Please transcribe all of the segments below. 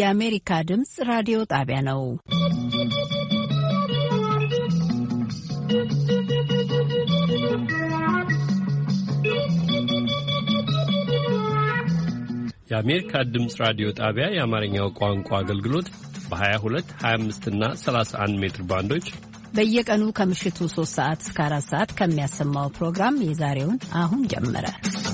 የአሜሪካ ድምጽ ራዲዮ ጣቢያ ነው። የአሜሪካ ድምጽ ራዲዮ ጣቢያ የአማርኛው ቋንቋ አገልግሎት በ22፣ 25 እና 31 ሜትር ባንዶች በየቀኑ ከምሽቱ 3 ሰዓት እስከ 4 ሰዓት ከሚያሰማው ፕሮግራም የዛሬውን አሁን ጀመረ።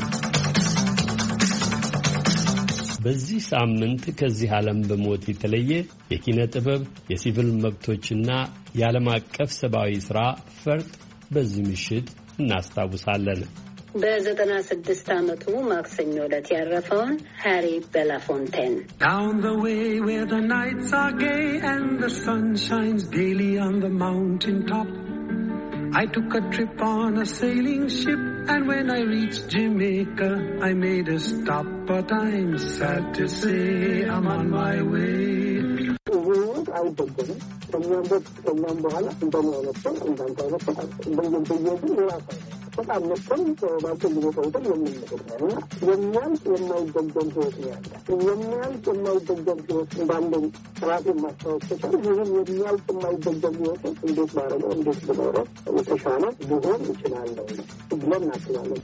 በዚህ ሳምንት ከዚህ ዓለም በሞት የተለየ የኪነ ጥበብ፣ የሲቪል መብቶችና የዓለም አቀፍ ሰብአዊ ሥራ ፈርጥ በዚህ ምሽት እናስታውሳለን። በ96 ዓመቱ ማክሰኞ ዕለት ያረፈውን ሃሪ ቤላፎንቴን Down the way where the nights are gay and the sun shines daily on the mountain top, I took a trip on a sailing ship, and when I reached Jamaica I made a stop, but I'm sad to say I'm on my way. በጣም ነበር ባንተ ሊወጣው የምንነግርና የሚያልቅ የማይደገም ህይወት ነው ያለው። የሚያልቅ የማይደገም ህይወት እንዳለን ራሴ ማስታወስ ተቻለ። ይህን የሚያልቅ የማይደገም ህይወት እንዴት ማረገው እንዴት ብኖረው የተሻለ ሊሆን ይችላል ብለን እናስባለን።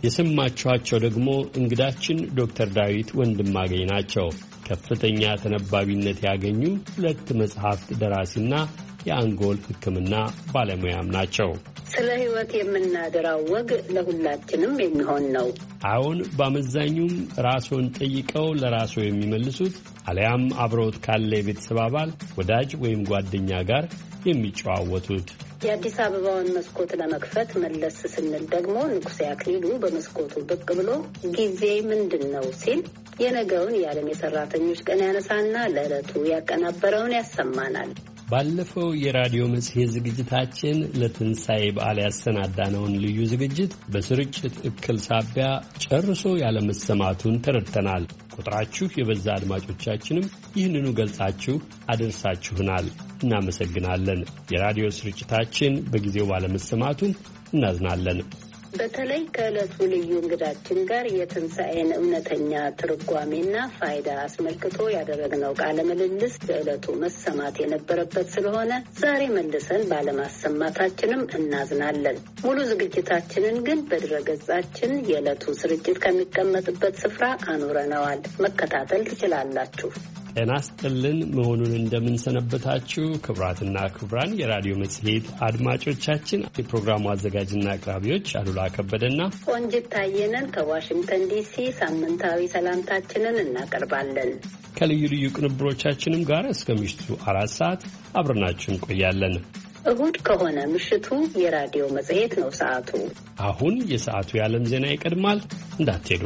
የሰማችኋቸው ደግሞ እንግዳችን ዶክተር ዳዊት ወንድማገኝ ናቸው። ከፍተኛ ተነባቢነት ያገኙ 2 መጽሐፍት ደራሲና የአንጎል ሕክምና ባለሙያም ናቸው። ስለ ህይወት የምናደራው ወግ ለሁላችንም የሚሆን ነው። አሁን በአመዛኙም ራስዎን ጠይቀው ለራስዎ የሚመልሱት አለያም አብረውት ካለ የቤተሰብ አባል ወዳጅ ወይም ጓደኛ ጋር የሚጨዋወቱት። የአዲስ አበባውን መስኮት ለመክፈት መለስ ስንል ደግሞ ንጉሴ አክሊሉ በመስኮቱ ብቅ ብሎ ጊዜ ምንድን ነው ሲል የነገውን የዓለም የሰራተኞች ቀን ያነሳና ለዕለቱ ያቀናበረውን ያሰማናል። ባለፈው የራዲዮ መጽሔት ዝግጅታችን ለትንሣኤ በዓል ያሰናዳነውን ልዩ ዝግጅት በስርጭት እክል ሳቢያ ጨርሶ ያለመሰማቱን ተረድተናል። ቁጥራችሁ የበዛ አድማጮቻችንም ይህንኑ ገልጻችሁ አደርሳችሁናል። እናመሰግናለን። የራዲዮ ስርጭታችን በጊዜው ባለመሰማቱም እናዝናለን። በተለይ ከዕለቱ ልዩ እንግዳችን ጋር የትንሣኤን እውነተኛ ትርጓሜና ፋይዳ አስመልክቶ ያደረግነው ቃለ ምልልስ በዕለቱ መሰማት የነበረበት ስለሆነ ዛሬ መልሰን ባለማሰማታችንም እናዝናለን። ሙሉ ዝግጅታችንን ግን በድረገጻችን የዕለቱ ስርጭት ከሚቀመጥበት ስፍራ አኑረነዋል። መከታተል ትችላላችሁ። ጤና ይስጥልን መሆኑን እንደምንሰነበታችሁ ክቡራትና ክቡራን የራዲዮ መጽሔት አድማጮቻችን፣ የፕሮግራሙ አዘጋጅና አቅራቢዎች አሉላ ከበደና ቆንጂት ታየነን ከዋሽንግተን ዲሲ ሳምንታዊ ሰላምታችንን እናቀርባለን። ከልዩ ልዩ ቅንብሮቻችንም ጋር እስከ ምሽቱ 4 ሰዓት አብረናችሁ እንቆያለን። እሁድ ከሆነ ምሽቱ የራዲዮ መጽሔት ነው ሰዓቱ። አሁን የሰዓቱ የዓለም ዜና ይቀድማል። እንዳትሄዱ።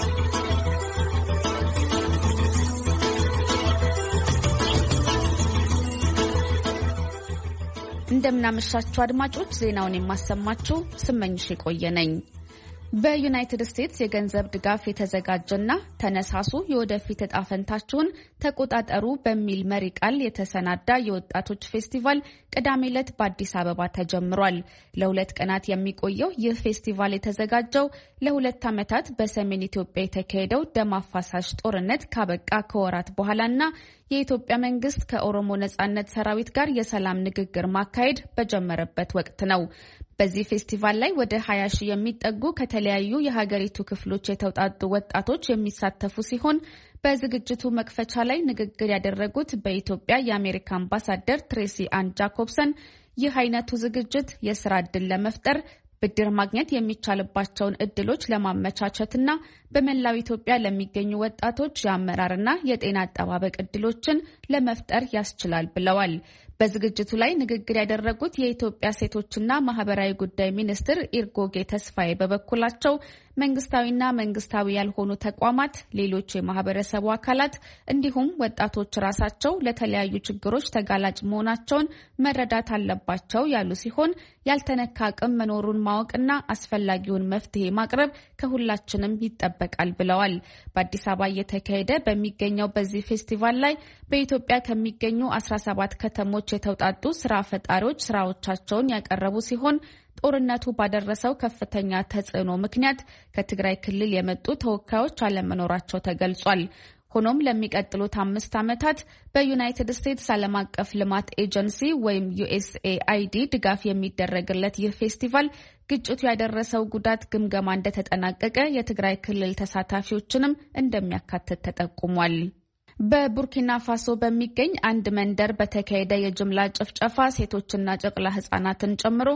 እንደምናመሻችሁ አድማጮች፣ ዜናውን የማሰማችሁ ስመኝሽ የቆየ ነኝ። በዩናይትድ ስቴትስ የገንዘብ ድጋፍ የተዘጋጀና ተነሳሱ የወደፊት ዕጣ ፈንታችሁን ተቆጣጠሩ በሚል መሪ ቃል የተሰናዳ የወጣቶች ፌስቲቫል ቅዳሜ ዕለት በአዲስ አበባ ተጀምሯል። ለ2 ቀናት የሚቆየው ይህ ፌስቲቫል የተዘጋጀው ለ2 ዓመታት በሰሜን ኢትዮጵያ የተካሄደው ደም አፋሳሽ ጦርነት ካበቃ ከወራት በኋላና የኢትዮጵያ መንግስት ከኦሮሞ ነጻነት ሰራዊት ጋር የሰላም ንግግር ማካሄድ በጀመረበት ወቅት ነው። በዚህ ፌስቲቫል ላይ ወደ 20 ሺህ የሚጠጉ ከተለያዩ የሀገሪቱ ክፍሎች የተውጣጡ ወጣቶች የሚሳተፉ ሲሆን በዝግጅቱ መክፈቻ ላይ ንግግር ያደረጉት በኢትዮጵያ የአሜሪካ አምባሳደር ትሬሲ አን ጃኮብሰን ይህ አይነቱ ዝግጅት የስራ ዕድል ለመፍጠር ብድር ማግኘት የሚቻልባቸውን እድሎች ለማመቻቸትና በመላው ኢትዮጵያ ለሚገኙ ወጣቶች የአመራርና የጤና አጠባበቅ እድሎችን ለመፍጠር ያስችላል ብለዋል። በዝግጅቱ ላይ ንግግር ያደረጉት የኢትዮጵያ ሴቶችና ማህበራዊ ጉዳይ ሚኒስትር ኢርጎጌ ተስፋዬ በበኩላቸው መንግስታዊና መንግስታዊ ያልሆኑ ተቋማት፣ ሌሎች የማህበረሰቡ አካላት እንዲሁም ወጣቶች ራሳቸው ለተለያዩ ችግሮች ተጋላጭ መሆናቸውን መረዳት አለባቸው ያሉ ሲሆን ያልተነካ አቅም መኖሩን ማወቅና አስፈላጊውን መፍትሄ ማቅረብ ከሁላችንም ይጠበቃል ብለዋል። በአዲስ አበባ እየተካሄደ በሚገኘው በዚህ ፌስቲቫል ላይ በኢትዮጵያ ከሚገኙ 17 ከተሞች የተውጣጡ ስራ ፈጣሪዎች ስራዎቻቸውን ያቀረቡ ሲሆን ጦርነቱ ባደረሰው ከፍተኛ ተጽዕኖ ምክንያት ከትግራይ ክልል የመጡ ተወካዮች አለመኖራቸው ተገልጿል። ሆኖም ለሚቀጥሉት 5 ዓመታት በዩናይትድ ስቴትስ ዓለም አቀፍ ልማት ኤጀንሲ ወይም USAID ድጋፍ የሚደረግለት ይህ ፌስቲቫል ግጭቱ ያደረሰው ጉዳት ግምገማ እንደተጠናቀቀ የትግራይ ክልል ተሳታፊዎችንም እንደሚያካትት ተጠቁሟል። በቡርኪና ፋሶ በሚገኝ አንድ መንደር በተካሄደ የጅምላ ጭፍጨፋ ሴቶችና ጨቅላ ህጻናትን ጨምሮ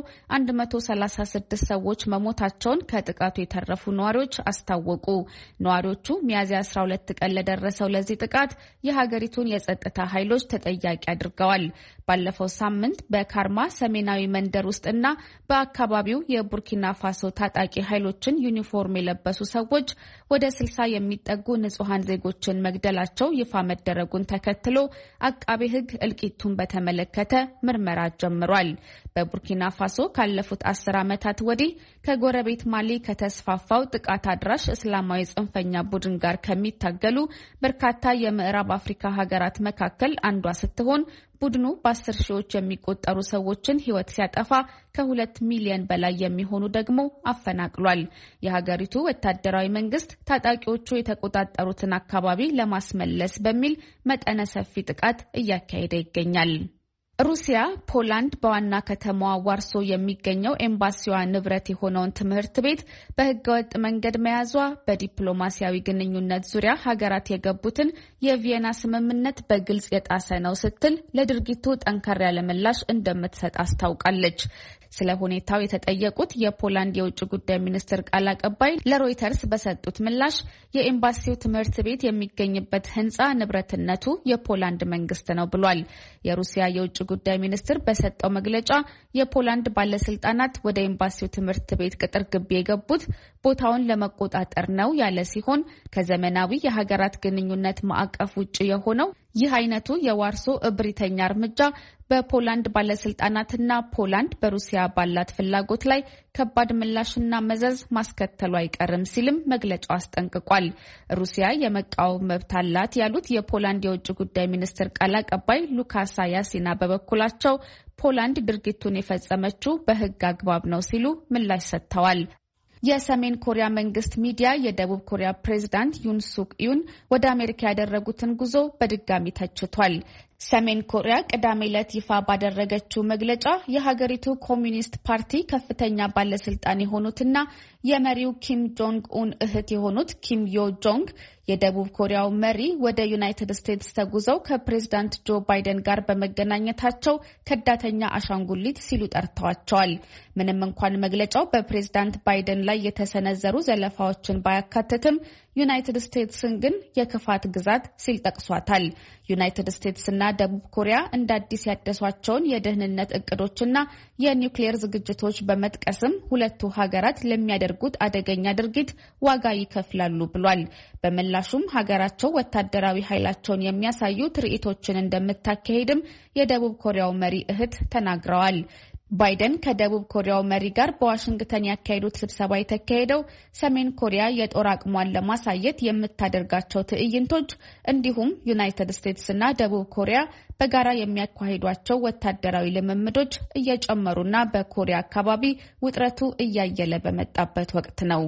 136 ሰዎች መሞታቸውን ከጥቃቱ የተረፉ ነዋሪዎች አስታወቁ። ነዋሪዎቹ ሚያዝያ 12 ቀን ለደረሰው ለዚህ ጥቃት የሀገሪቱን የጸጥታ ኃይሎች ተጠያቂ አድርገዋል። ባለፈው ሳምንት በካርማ ሰሜናዊ መንደር ውስጥና በአካባቢው የቡርኪና ፋሶ ታጣቂ ኃይሎችን ዩኒፎርም የለበሱ ሰዎች ወደ 60 የሚጠጉ ንጹሃን ዜጎችን መግደላቸው ይፋ መደረጉን ተከትሎ አቃቤ ሕግ እልቂቱን በተመለከተ ምርመራ ጀምሯል። በቡርኪና ፋሶ ካለፉት 10 ዓመታት ወዲህ ከጎረቤት ማሊ ከተስፋፋው ጥቃት አድራሽ እስላማዊ ጽንፈኛ ቡድን ጋር ከሚታገሉ በርካታ የምዕራብ አፍሪካ ሀገራት መካከል አንዷ ስትሆን ቡድኑ በ10 ሺዎች የሚቆጠሩ ሰዎችን ሕይወት ሲያጠፋ ከ2 ሚሊዮን በላይ የሚሆኑ ደግሞ አፈናቅሏል። የሀገሪቱ ወታደራዊ መንግስት ታጣቂዎቹ የተቆጣጠሩትን አካባቢ ለማስመለስ በሚል መጠነ ሰፊ ጥቃት እያካሄደ ይገኛል። ሩሲያ ፖላንድ በዋና ከተማዋ ዋርሶ የሚገኘው ኤምባሲዋ ንብረት የሆነውን ትምህርት ቤት በህገወጥ መንገድ መያዟ በዲፕሎማሲያዊ ግንኙነት ዙሪያ ሀገራት የገቡትን የቪየና ስምምነት በግልጽ የጣሰ ነው ስትል ለድርጊቱ ጠንከር ያለ ምላሽ እንደምትሰጥ አስታውቃለች። ስለ ሁኔታው የተጠየቁት የፖላንድ የውጭ ጉዳይ ሚኒስትር ቃል አቀባይ ለሮይተርስ በሰጡት ምላሽ የኤምባሲው ትምህርት ቤት የሚገኝበት ህንጻ ንብረትነቱ የፖላንድ መንግስት ነው ብሏል። የሩሲያ የውጭ ጉዳይ ሚኒስትር በሰጠው መግለጫ የፖላንድ ባለስልጣናት ወደ ኤምባሲው ትምህርት ቤት ቅጥር ግቢ የገቡት ቦታውን ለመቆጣጠር ነው ያለ ሲሆን ከዘመናዊ የሀገራት ግንኙነት ማዕቀፍ ውጭ የሆነው ይህ አይነቱ የዋርሶ እብሪተኛ እርምጃ በፖላንድ ባለስልጣናትና ፖላንድ በሩሲያ ባላት ፍላጎት ላይ ከባድ ምላሽና መዘዝ ማስከተሉ አይቀርም ሲልም መግለጫው አስጠንቅቋል። ሩሲያ የመቃወም መብት አላት ያሉት የፖላንድ የውጭ ጉዳይ ሚኒስትር ቃል አቀባይ ሉካሳ ያሲና በበኩላቸው ፖላንድ ድርጊቱን የፈጸመችው በህግ አግባብ ነው ሲሉ ምላሽ ሰጥተዋል። የሰሜን ኮሪያ መንግስት ሚዲያ የደቡብ ኮሪያ ፕሬዝዳንት ዩን ሱክ ዩን ወደ አሜሪካ ያደረጉትን ጉዞ በድጋሚ ተችቷል። ሰሜን ኮሪያ ቅዳሜ ዕለት ይፋ ባደረገችው መግለጫ የሀገሪቱ ኮሚኒስት ፓርቲ ከፍተኛ ባለስልጣን የሆኑትና የመሪው ኪም ጆንግ ኡን እህት የሆኑት ኪም ዮ ጆንግ የደቡብ ኮሪያው መሪ ወደ ዩናይትድ ስቴትስ ተጉዘው ከፕሬዝዳንት ጆ ባይደን ጋር በመገናኘታቸው ከዳተኛ አሻንጉሊት ሲሉ ጠርተዋቸዋል። ምንም እንኳን መግለጫው በፕሬዝዳንት ባይደን ላይ የተሰነዘሩ ዘለፋዎችን ባያካትትም ዩናይትድ ስቴትስን ግን የክፋት ግዛት ሲል ጠቅሷታል። ዩናይትድ ስቴትስና ደቡብ ኮሪያ እንደ አዲስ ያደሷቸውን የደህንነት እቅዶችና የኒውክሌር ዝግጅቶች በመጥቀስም ሁለቱ ሀገራት ለሚያደርጉት አደገኛ ድርጊት ዋጋ ይከፍላሉ ብሏል። በምላሹም ሀገራቸው ወታደራዊ ኃይላቸውን የሚያሳዩ ትርኢቶችን እንደምታካሄድም የደቡብ ኮሪያው መሪ እህት ተናግረዋል። ባይደን ከደቡብ ኮሪያው መሪ ጋር በዋሽንግተን ያካሄዱት ስብሰባ የተካሄደው ሰሜን ኮሪያ የጦር አቅሟን ለማሳየት የምታደርጋቸው ትዕይንቶች እንዲሁም ዩናይትድ ስቴትስና ደቡብ ኮሪያ በጋራ የሚያካሂዷቸው ወታደራዊ ልምምዶች እየጨመሩና በኮሪያ አካባቢ ውጥረቱ እያየለ በመጣበት ወቅት ነው።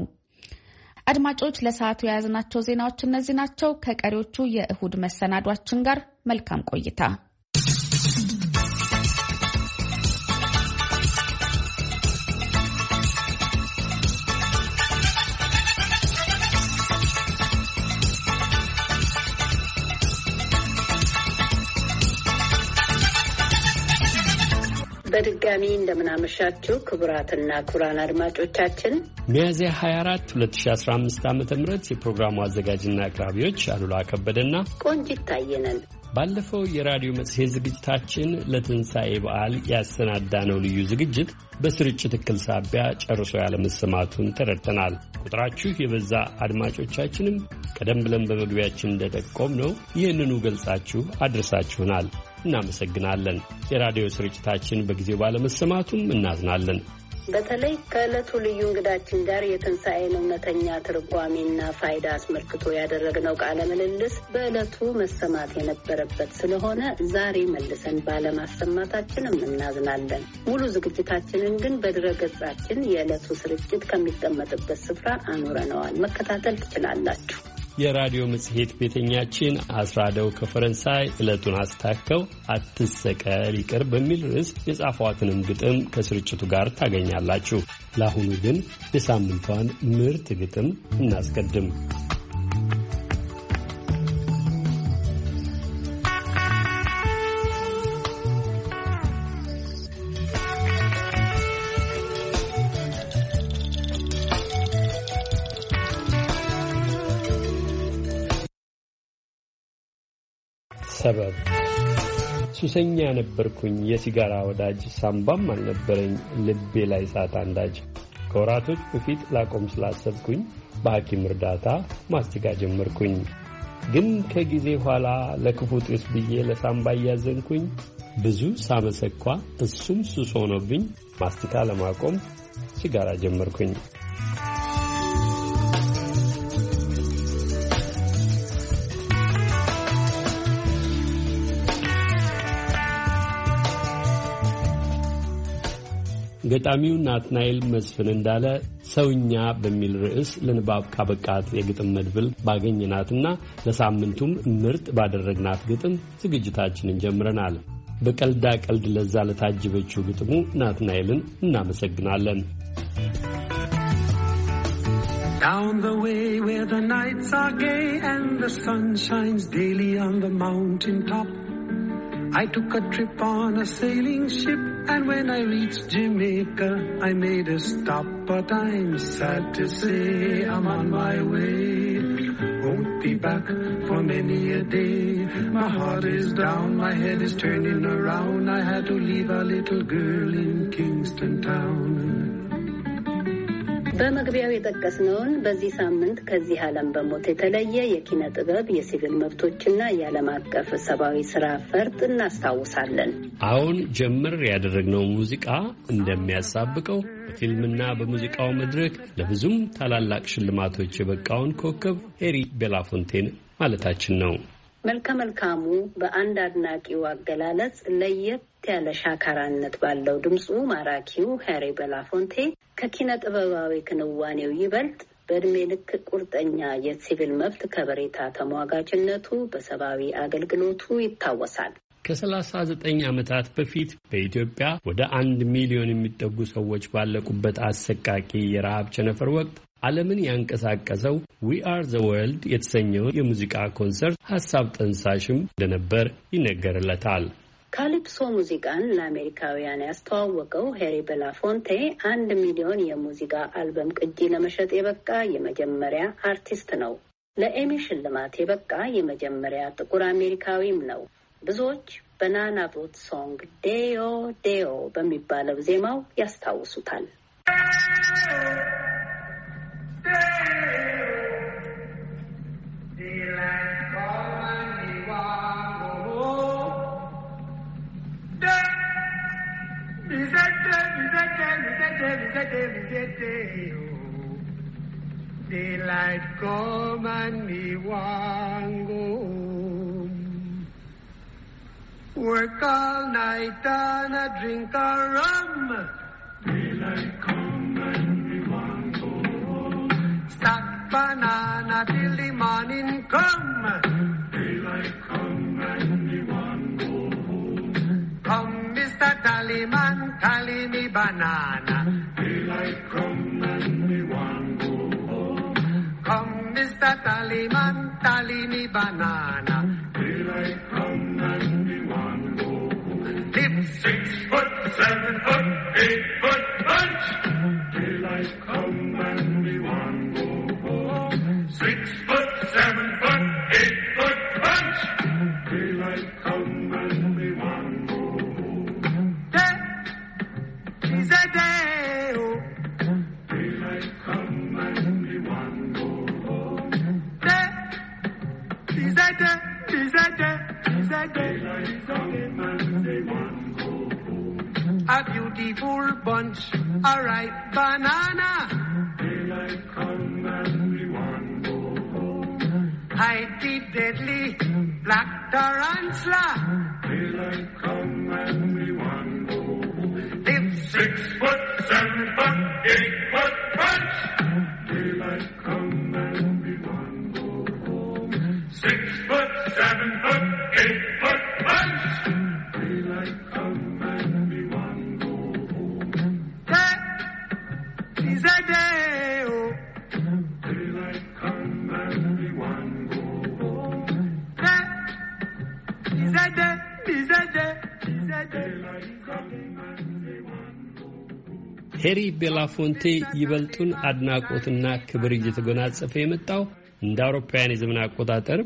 አድማጮች፣ ለሰዓቱ የያዝናቸው ዜናዎች እነዚህ ናቸው። ከቀሪዎቹ የእሁድ መሰናዷችን ጋር መልካም ቆይታ። በድጋሚ እንደምናመሻችሁ ክቡራትና ክቡራን አድማጮቻችን ሚያዝያ 24 2015 ዓ.ም የፕሮግራሙ አዘጋጅና አቅራቢዎች አሉላ ከበደና ቆንጂት ታየነን። ባለፈው የራዲዮ መጽሔት ዝግጅታችን ለትንሣኤ በዓል ያሰናዳነው ልዩ ዝግጅት በስርጭት እክል ሳቢያ ጨርሶ ያለመሰማቱን ተረድተናል። ቁጥራችሁ የበዛ አድማጮቻችንም ቀደም ብለን በመግቢያችን እንደጠቆምነው ይህንኑ ገልጻችሁ አድርሳችሁናል። እናመሰግናለን። የራዲዮ ስርጭታችን በጊዜው ባለመሰማቱም እናዝናለን። በተለይ ከዕለቱ ልዩ እንግዳችን ጋር የትንሣኤን እውነተኛ ትርጓሜና ፋይዳ አስመልክቶ ያደረግነው ቃለ ምልልስ በዕለቱ መሰማት የነበረበት ስለሆነ ዛሬ መልሰን ባለማሰማታችንም እናዝናለን። ሙሉ ዝግጅታችንን ግን በድረገጻችን የዕለቱ ስርጭት ከሚቀመጥበት ስፍራ አኑረነዋል። መከታተል ትችላላችሁ። የራዲዮ መጽሔት ቤተኛችን አስራደው ከፈረንሳይ ዕለቱን አስታከው አትሰቀል ይቅር በሚል ርዕስ የጻፏትንም ግጥም ከስርጭቱ ጋር ታገኛላችሁ። ለአሁኑ ግን የሳምንቷን ምርጥ ግጥም እናስቀድም። ሰበብ ሱሰኛ ነበርኩኝ የሲጋራ ወዳጅ ሳምባም አልነበረኝ ልቤ ላይ ሳት አንዳጅ ከወራቶች በፊት ላቆም ስላሰብኩኝ በሐኪም እርዳታ ማስቲካ ጀመርኩኝ ግን ከጊዜ ኋላ ለክፉ ጤስ ብዬ ለሳምባ ያዘንኩኝ ብዙ ሳመሰኳ እሱም ሱስ ሆኖብኝ ማስቲካ ለማቆም ሲጋራ ጀመርኩኝ ገጣሚው ናትናኤል መስፍን እንዳለ ሰውኛ በሚል ርዕስ ለንባብ ካበቃት የግጥም መድብል ባገኘናትና ለሳምንቱም ምርጥ ባደረግናት ግጥም ዝግጅታችንን ጀምረናል። በቀልዳ ቀልድ ለዛ ለታጀበችው ግጥሙ ናትናኤልን እናመሰግናለን። Down the way where the nights are gay and the sun shines daily on the mountain top, I took a trip on a sailing ship, and when I reached Jamaica, I made a stop. But I'm sad to say I'm on my way, won't be back for many a day. My heart is down, my head is turning around. I had to leave a little girl in Kingston town. በመግቢያው የጠቀስነውን በዚህ ሳምንት ከዚህ ዓለም በሞት የተለየ የኪነ ጥበብ የሲቪል መብቶችና የዓለም አቀፍ ሰብአዊ ስራ ፈርጥ እናስታውሳለን። አሁን ጀምር ያደረግነው ሙዚቃ እንደሚያሳብቀው በፊልምና በሙዚቃው መድረክ ለብዙም ታላላቅ ሽልማቶች የበቃውን ኮከብ ሄሪ ቤላፎንቴን ማለታችን ነው። መልካሙ በአንድ አድናቂው አገላለጽ ለየት ያለ ሻካራነት ባለው ድምፁ ማራኪው ሄሪ ቤላፎንቴ ከኪነ ጥበባዊ ክንዋኔው ይበልጥ በእድሜ ልክ ቁርጠኛ የሲቪል መብት ከበሬታ ተሟጋችነቱ በሰብአዊ አገልግሎቱ ይታወሳል። ከ39 ዓመታት በፊት በኢትዮጵያ ወደ 1 ሚሊዮን የሚጠጉ ሰዎች ባለቁበት አሰቃቂ የረሃብ ቸነፈር ወቅት ዓለምን ያንቀሳቀሰው We Are the World የተሰኘው የሙዚቃ ኮንሰርት ሐሳብ ጠንሳሽም እንደነበር ይነገርለታል። ካሊፕሶ ሙዚቃን ለአሜሪካውያን ያስተዋወቀው ሄሪ ቤላፎንቴ 1 ሚሊዮን የሙዚቃ አልበም ቅጂ ለመሸጥ የበቃ የመጀመሪያ አርቲስት ነው። ለኤሚ ሽልማት የበቃ የመጀመሪያ ጥቁር አሜሪካዊም ነው። ብዙዎች በናና ቦት ሶንግ ዴዮ ዴዮ በሚባለው ዜማው ያስታውሱታል። Daylight come and me want go home. Work all night and a drink a rum. Daylight come and me want go home. Stack banana till the morning come. Daylight come and me want go home. Come Mr. Tallyman, tally me banana. Daylight come and me want go home. Come Mr. Tallyman, tally me banana. Daylight come and me want go home. Live 6 foot, 7 foot, 8 foot bunch. Daylight come and me want go home. 6 foot, 7 foot, 8 foot bunch. Daylight come and me want go home. Day is a day, oh. Daylight come and me want go home. Day is a day, is a day, is a day. Daylight come and me want go home. A beautiful bunch, a ripe banana. Daylight come and me want go home. Hide the deadly black tarantula. Daylight come and me want go home. Live 6 foot, 7 foot, 8 foot bunch. Daylight come and me want go home. ሄሪ ቤላፎንቴ ይበልጡን አድናቆትና ክብር እየተጎናጸፈ የመጣው እንደ አውሮፓውያን የዘመን አቆጣጠር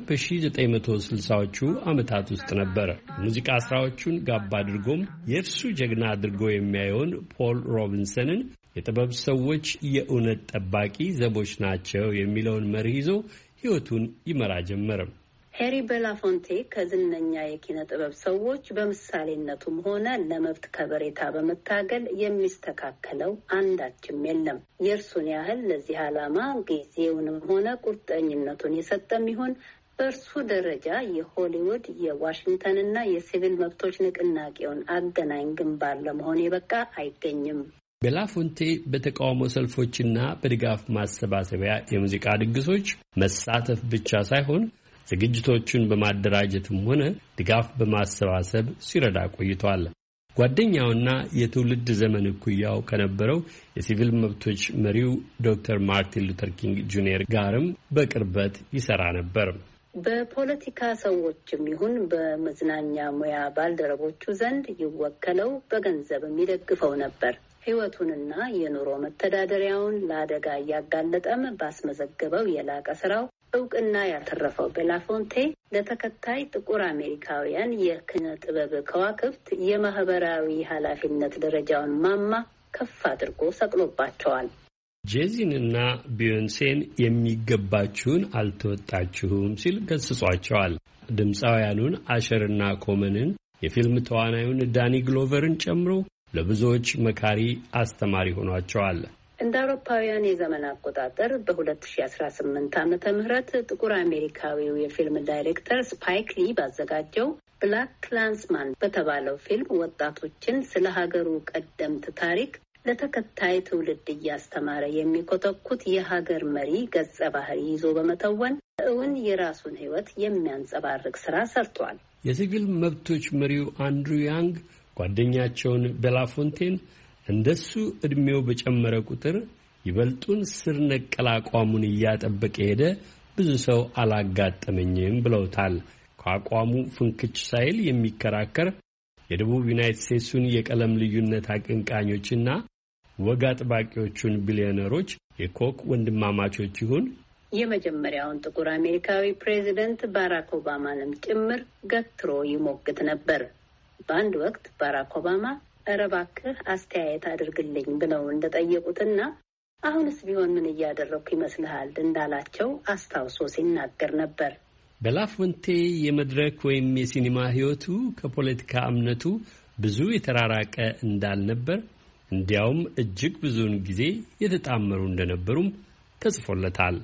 በ1960ዎቹ ዓመታት ውስጥ ነበር። ሙዚቃ ስራዎቹን ጋባ አድርጎም የእርሱ ጀግና አድርጎ የሚያየውን ፖል ሮቢንሰንን የጥበብ ሰዎች የእውነት ጠባቂ ዘቦች ናቸው የሚለውን መርህ ይዞ ሕይወቱን ይመራ ጀመረ። ሄሪ ቤላፎንቴ ከዝነኛ የኪነ ጥበብ ሰዎች በምሳሌነቱም ሆነ ለመብት ከበሬታ በመታገል የሚስተካከለው አንዳችም የለም። የእርሱን ያህል ለዚህ ዓላማ ጊዜውንም ሆነ ቁርጠኝነቱን የሰጠም ይሁን በእርሱ ደረጃ የሆሊውድ የዋሽንግተንና የሲቪል መብቶች ንቅናቄውን አገናኝ ግንባር ለመሆን የበቃ አይገኝም። ቤላፎንቴ በተቃውሞ ሰልፎችና በድጋፍ ማሰባሰቢያ የሙዚቃ ድግሶች መሳተፍ ብቻ ሳይሆን ዝግጅቶቹን በማደራጀትም ሆነ ድጋፍ በማሰባሰብ ሲረዳ ቆይቷል። ጓደኛውና የትውልድ ዘመን እኩያው ከነበረው የሲቪል መብቶች መሪው ዶክተር ማርቲን ሉተር ኪንግ ጁኒየር ጋርም በቅርበት ይሰራ ነበር። በፖለቲካ ሰዎችም ይሁን በመዝናኛ ሙያ ባልደረቦቹ ዘንድ ይወከለው በገንዘብ የሚደግፈው ነበር። ሕይወቱንና የኑሮ መተዳደሪያውን ለአደጋ እያጋለጠም ባስመዘገበው የላቀ ስራው እውቅና ያተረፈው ቤላፎንቴ ለተከታይ ጥቁር አሜሪካውያን የኪነ ጥበብ ከዋክብት የማህበራዊ ኃላፊነት ደረጃውን ማማ ከፍ አድርጎ ሰቅሎባቸዋል። ጄዚንና ቢዮንሴን የሚገባችሁን አልተወጣችሁም ሲል ገስጿቸዋል። ድምፃውያኑን አሸርና ኮመንን፣ የፊልም ተዋናዩን ዳኒ ግሎቨርን ጨምሮ ለብዙዎች መካሪ አስተማሪ ሆኗቸዋል። እንደ አውሮፓውያን የዘመን አቆጣጠር በ2018 ዓመተ ምህረት ጥቁር አሜሪካዊው የፊልም ዳይሬክተር ስፓይክ ሊ ባዘጋጀው ብላክ ክላንስማን በተባለው ፊልም ወጣቶችን ስለ ሀገሩ ቀደምት ታሪክ ለተከታይ ትውልድ እያስተማረ የሚኮተኩት የሀገር መሪ ገጸ ባህሪ ይዞ በመተወን እውን የራሱን ሕይወት የሚያንጸባርቅ ስራ ሰርቷል። የሲቪል መብቶች መሪው አንድሩ ያንግ ጓደኛቸውን ቤላፎንቴን እንደሱ እድሜው በጨመረ ቁጥር ይበልጡን ስር ነቀል አቋሙን እያጠበቀ ሄደ፣ ብዙ ሰው አላጋጠመኝም ብለውታል። ከአቋሙ ፍንክች ሳይል የሚከራከር የደቡብ ዩናይትድ ስቴትሱን የቀለም ልዩነት አቀንቃኞችና ወግ አጥባቂዎቹን ቢሊዮነሮች የኮክ ወንድማማቾች ይሁን የመጀመሪያውን ጥቁር አሜሪካዊ ፕሬዚደንት ባራክ ኦባማንም ጭምር ገትሮ ይሞግት ነበር። በአንድ ወቅት ባራክ ኦባማ ኧረ እባክህ አስተያየት አድርግልኝ ብለው እንደጠየቁትና አሁንስ ቢሆን ምን እያደረኩ ይመስልሃል እንዳላቸው አስታውሶ ሲናገር ነበር። ቤላፎንቴ የመድረክ ወይም የሲኒማ ሕይወቱ ከፖለቲካ እምነቱ ብዙ የተራራቀ እንዳልነበር፣ እንዲያውም እጅግ ብዙውን ጊዜ የተጣመሩ እንደነበሩም ተጽፎለታል።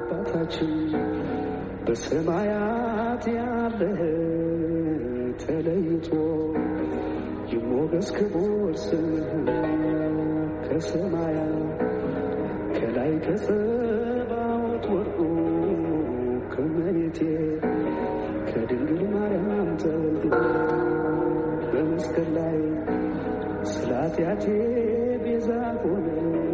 አባታችን በሰማያት ያለህ ተለይቶ ይሞገስ ክቡር ስምህ ከሰማያት ከላይ ከጸባዖት ወርዶ ከመሬቴ ከድንግል ማርያም ተወልዶ በመስቀል ላይ ስለ ኃጢአቴ ቤዛ ሆነ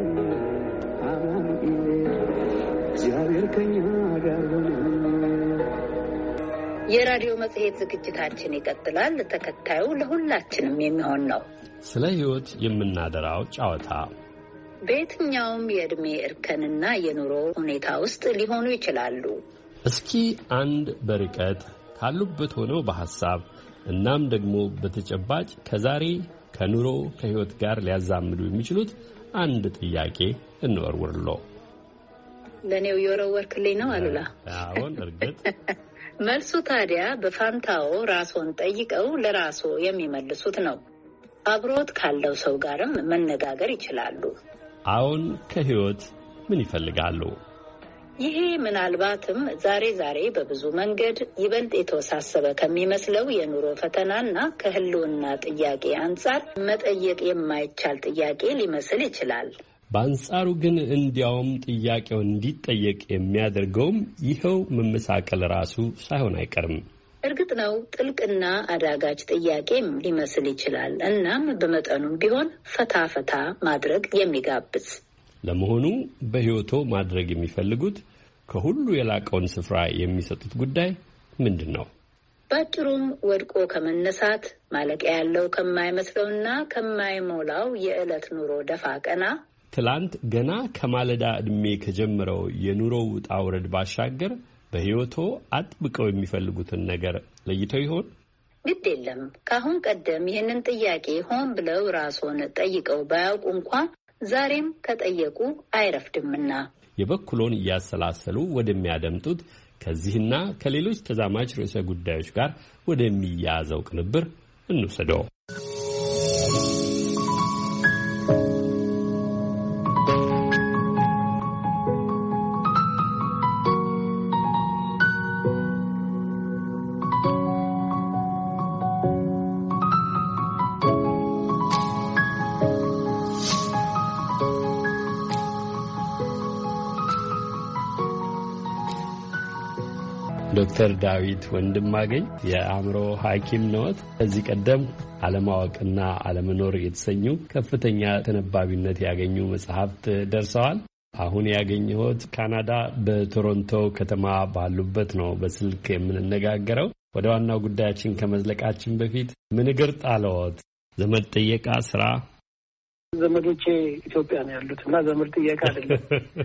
አማኑኤል እግዚአብሔር ከኛ ጋር ሆነ። የራዲዮ መጽሔት ዝግጅታችን ይቀጥላል። ተከታዩ ለሁላችንም የሚሆን ነው። ስለ ሕይወት የምናደራው ጨዋታ በየትኛውም የዕድሜ እርከንና የኑሮ ሁኔታ ውስጥ ሊሆኑ ይችላሉ። እስኪ አንድ በርቀት ካሉበት ሆነው በሐሳብ እናም ደግሞ በተጨባጭ ከዛሬ ከኑሮ ከሕይወት ጋር ሊያዛምዱ የሚችሉት አንድ ጥያቄ እንወርውርሎ። ለኔው የወረወርክልኝ ነው አሉላ? አዎን፣ እርግጥ መልሱ ታዲያ በፋንታው ራስዎን ጠይቀው ለራስዎ የሚመልሱት ነው። አብሮት ካለው ሰው ጋርም መነጋገር ይችላሉ። አዎን፣ ከሕይወት ምን ይፈልጋሉ? ይሄ ምናልባትም ዛሬ በብዙ መንገድ ይበልጥ የተወሳሰበ ከሚመስለው የኑሮ ፈተናና ከህልውና ጥያቄ አንጻር መጠየቅ የማይቻል ጥያቄ ሊመስል ይችላል። በአንጻሩ ግን እንዲያውም ጥያቄው እንዲጠየቅ የሚያደርገውም ይኸው መመሳቀል ራሱ ሳይሆን አይቀርም። እርግጥ ነው ጥልቅና አዳጋች ጥያቄም ሊመስል ይችላል። እናም በመጠኑም ቢሆን ፈታ ማድረግ የሚጋብዝ። ለመሆኑ በሕይወቶ ማድረግ የሚፈልጉት ከሁሉ የላቀውን ስፍራ የሚሰጡት ጉዳይ ምንድን ነው? ባጭሩም ወድቆ ከመነሳት ማለቂያ ያለው ከማይመስለውና ከማይሞላው የዕለት ኑሮ ደፋ ቀና ትላንት ገና ከማለዳ ዕድሜ ከጀመረው የኑሮ ውጣ ውረድ ባሻገር በሕይወቶ አጥብቀው የሚፈልጉትን ነገር ለይተው ይሆን? ግድ የለም። ከአሁን ቀደም ይህንን ጥያቄ ሆን ብለው ራስዎን ጠይቀው ባያውቁ እንኳ ዛሬም ከጠየቁ አይረፍድምና የበኩሎን እያሰላሰሉ ወደሚያደምጡት ከዚህና ከሌሎች ተዛማች ርዕሰ ጉዳዮች ጋር ወደሚያያዘው ቅንብር እንውሰደው። ዶክተር ዳዊት ወንድማገኝ የአእምሮ ሐኪም ነዎት። ከዚህ ቀደም አለማወቅና አለመኖር የተሰኙ ከፍተኛ ተነባቢነት ያገኙ መጽሐፍት ደርሰዋል። አሁን ያገኘሁት ካናዳ በቶሮንቶ ከተማ ባሉበት ነው በስልክ የምንነጋገረው። ወደ ዋናው ጉዳያችን ከመዝለቃችን በፊት ምን እግር ጣለዎት? ዘመድ ጥየቃ ስራ? ዘመዶቼ ኢትዮጵያ ነው ያሉት እና ዘመድ ጥየቃ አይደለም።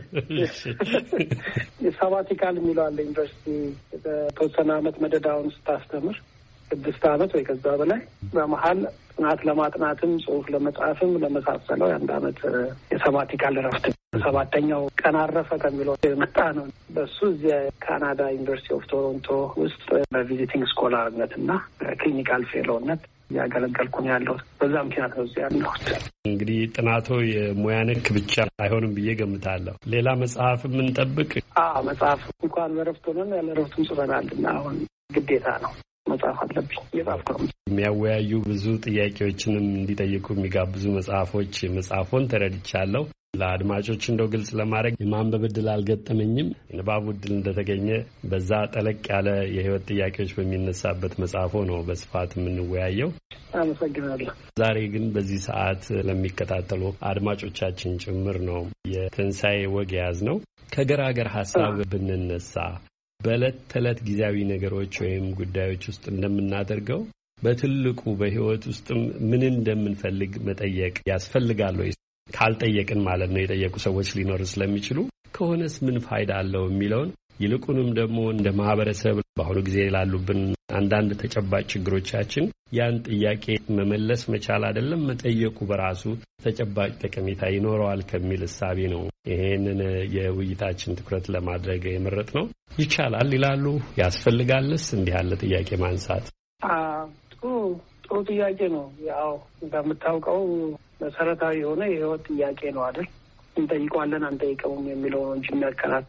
የሳባቲካል የሚለው አለ። ዩኒቨርሲቲ በተወሰነ ዓመት መደዳውን ስታስተምር 6 ዓመት ወይ ከዛ በላይ በመሀል ጥናት ለማጥናትም ጽሁፍ ለመጻፍም ለመሳሰለው የአንድ ዓመት የሳባቲካል እረፍት 7ኛው ቀን አረፈ ከሚለው የመጣ ነው። በሱ እዚያ ካናዳ ዩኒቨርሲቲ ኦፍ ቶሮንቶ ውስጥ በቪዚቲንግ ስኮላርነት እና ክሊኒካል ፌሎነት ያገለገልኩ ነው ያለሁት። በዛ ምክንያት ነው እዚያ ያለሁት። እንግዲህ ጥናቶ የሙያ ነክ ብቻ አይሆንም ብዬ ገምታለሁ። ሌላ መጽሐፍ የምንጠብቅ? መጽሐፍ እንኳን በረፍት ሆነን ያለ ረፍቱን ጽፈናል እና አሁን ግዴታ ነው መጽሐፍ አለብኝ እየጻፍኩ ነው። የሚያወያዩ ብዙ ጥያቄዎችንም እንዲጠይቁ የሚጋብዙ መጽሐፎች መጽሐፎን ተረድቻለሁ። ለአድማጮች እንደው ግልጽ ለማድረግ የማንበብ ዕድል አልገጠመኝም። የንባብ ዕድል እንደተገኘ በዛ ጠለቅ ያለ የሕይወት ጥያቄዎች በሚነሳበት መጽሐፎ ነው በስፋት የምንወያየው። አመሰግናለሁ። ዛሬ ግን በዚህ ሰዓት ለሚከታተሉ አድማጮቻችን ጭምር ነው የትንሣኤ ወግ የያዝ ነው። ከገራገር ሀሳብ ብንነሳ በዕለት ተዕለት ጊዜያዊ ነገሮች ወይም ጉዳዮች ውስጥ እንደምናደርገው በትልቁ በሕይወት ውስጥም ምን እንደምንፈልግ መጠየቅ ያስፈልጋል ወይ? ካልጠየቅን ማለት ነው የጠየቁ ሰዎች ሊኖር ስለሚችሉ ከሆነስ ምን ፋይዳ አለው የሚለውን ይልቁንም ደግሞ እንደ ማህበረሰብ በአሁኑ ጊዜ ላሉብን አንዳንድ ተጨባጭ ችግሮቻችን ያን ጥያቄ መመለስ መቻል አይደለም መጠየቁ በራሱ ተጨባጭ ጠቀሜታ ይኖረዋል ከሚል እሳቤ ነው ይሄንን የውይይታችን ትኩረት ለማድረግ የመረጥ ነው። ይቻላል ይላሉ? ያስፈልጋልስ እንዲህ ያለ ጥያቄ ማንሳት? ጥሩ ጥያቄ ነው። ያው እንደምታውቀው መሰረታዊ የሆነ የህይወት ጥያቄ ነው አይደል? እንጠይቀዋለን አንጠይቀውም የሚለው ነው እንጂ የሚያከራክረን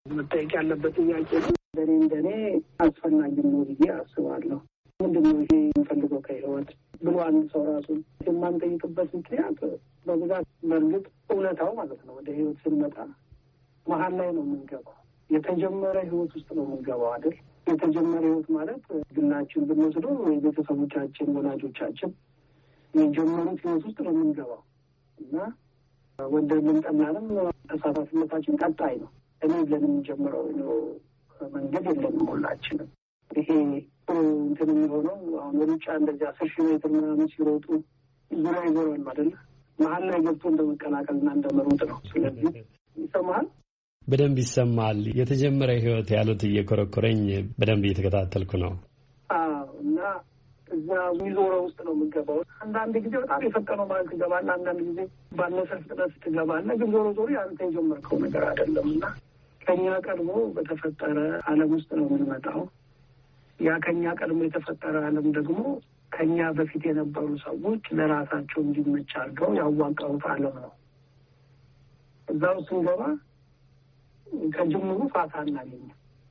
መጠየቅ ያለበት ጥያቄ ነው። እንደኔ አስፈላጊ ነው ብዬ አስባለሁ። ምንድነው ይሄ የምፈልገው ከህይወት ብሎ አንድ ሰው ራሱ የማንጠይቅበት ምክንያት በብዛት በእርግጥ እውነታው ማለት ነው ወደ ህይወት ስንመጣ መሀል ላይ ነው የምንገባው። የተጀመረ ህይወት ውስጥ ነው የምንገባው አይደል? የተጀመረ ህይወት ማለት ግላችን ብንወስደው ወይ ቤተሰቦቻችን፣ ወላጆቻችን የጀመሩት ህይወት ውስጥ ነው የምንገባው እና ወደድንም ጠላንም ተሳታፊነታችን ቀጣይ ነው። እኔ ብለን የምንጀምረው መንገድ የለንም ሁላችንም። ይሄ እንትን የሚሆነው አሁን ሩጫ እንደዚህ 10 ሺህ ሜትር ምናምን ሲሮጡ ዙሪያ ይዞራል አይደል? መሀል ላይ ገብቶ እንደመቀላቀልና እንደመሮጥ ነው። ስለዚህ ይሰማል፣ በደንብ ይሰማል። የተጀመረ ህይወት ያሉት እየኮረኮረኝ በደንብ እየተከታተልኩ ነው። እና እዛ ዊዞራ ውስጥ ነው የምንገባው። አንዳንድ ጊዜ በጣም የፈጠነው ማለት ትገባለህ፣ አንዳንድ ጊዜ ባነሰ ፍጥነት ትገባለህ። ግን ዞሮ ዞሮ አንተ የጀመርከው ነገር አይደለም እና ከኛ ቀድሞ በተፈጠረ ዓለም ውስጥ ነው የምንመጣው። ያ ከኛ ቀድሞ የተፈጠረ ዓለም ደግሞ ከኛ በፊት የነበሩ ሰዎች ለራሳቸው እንዲመች አድርገው ያዋቀሩት ዓለም ነው። እዛው ስንገባ ከጅምሩ ፋታ እናገኝም።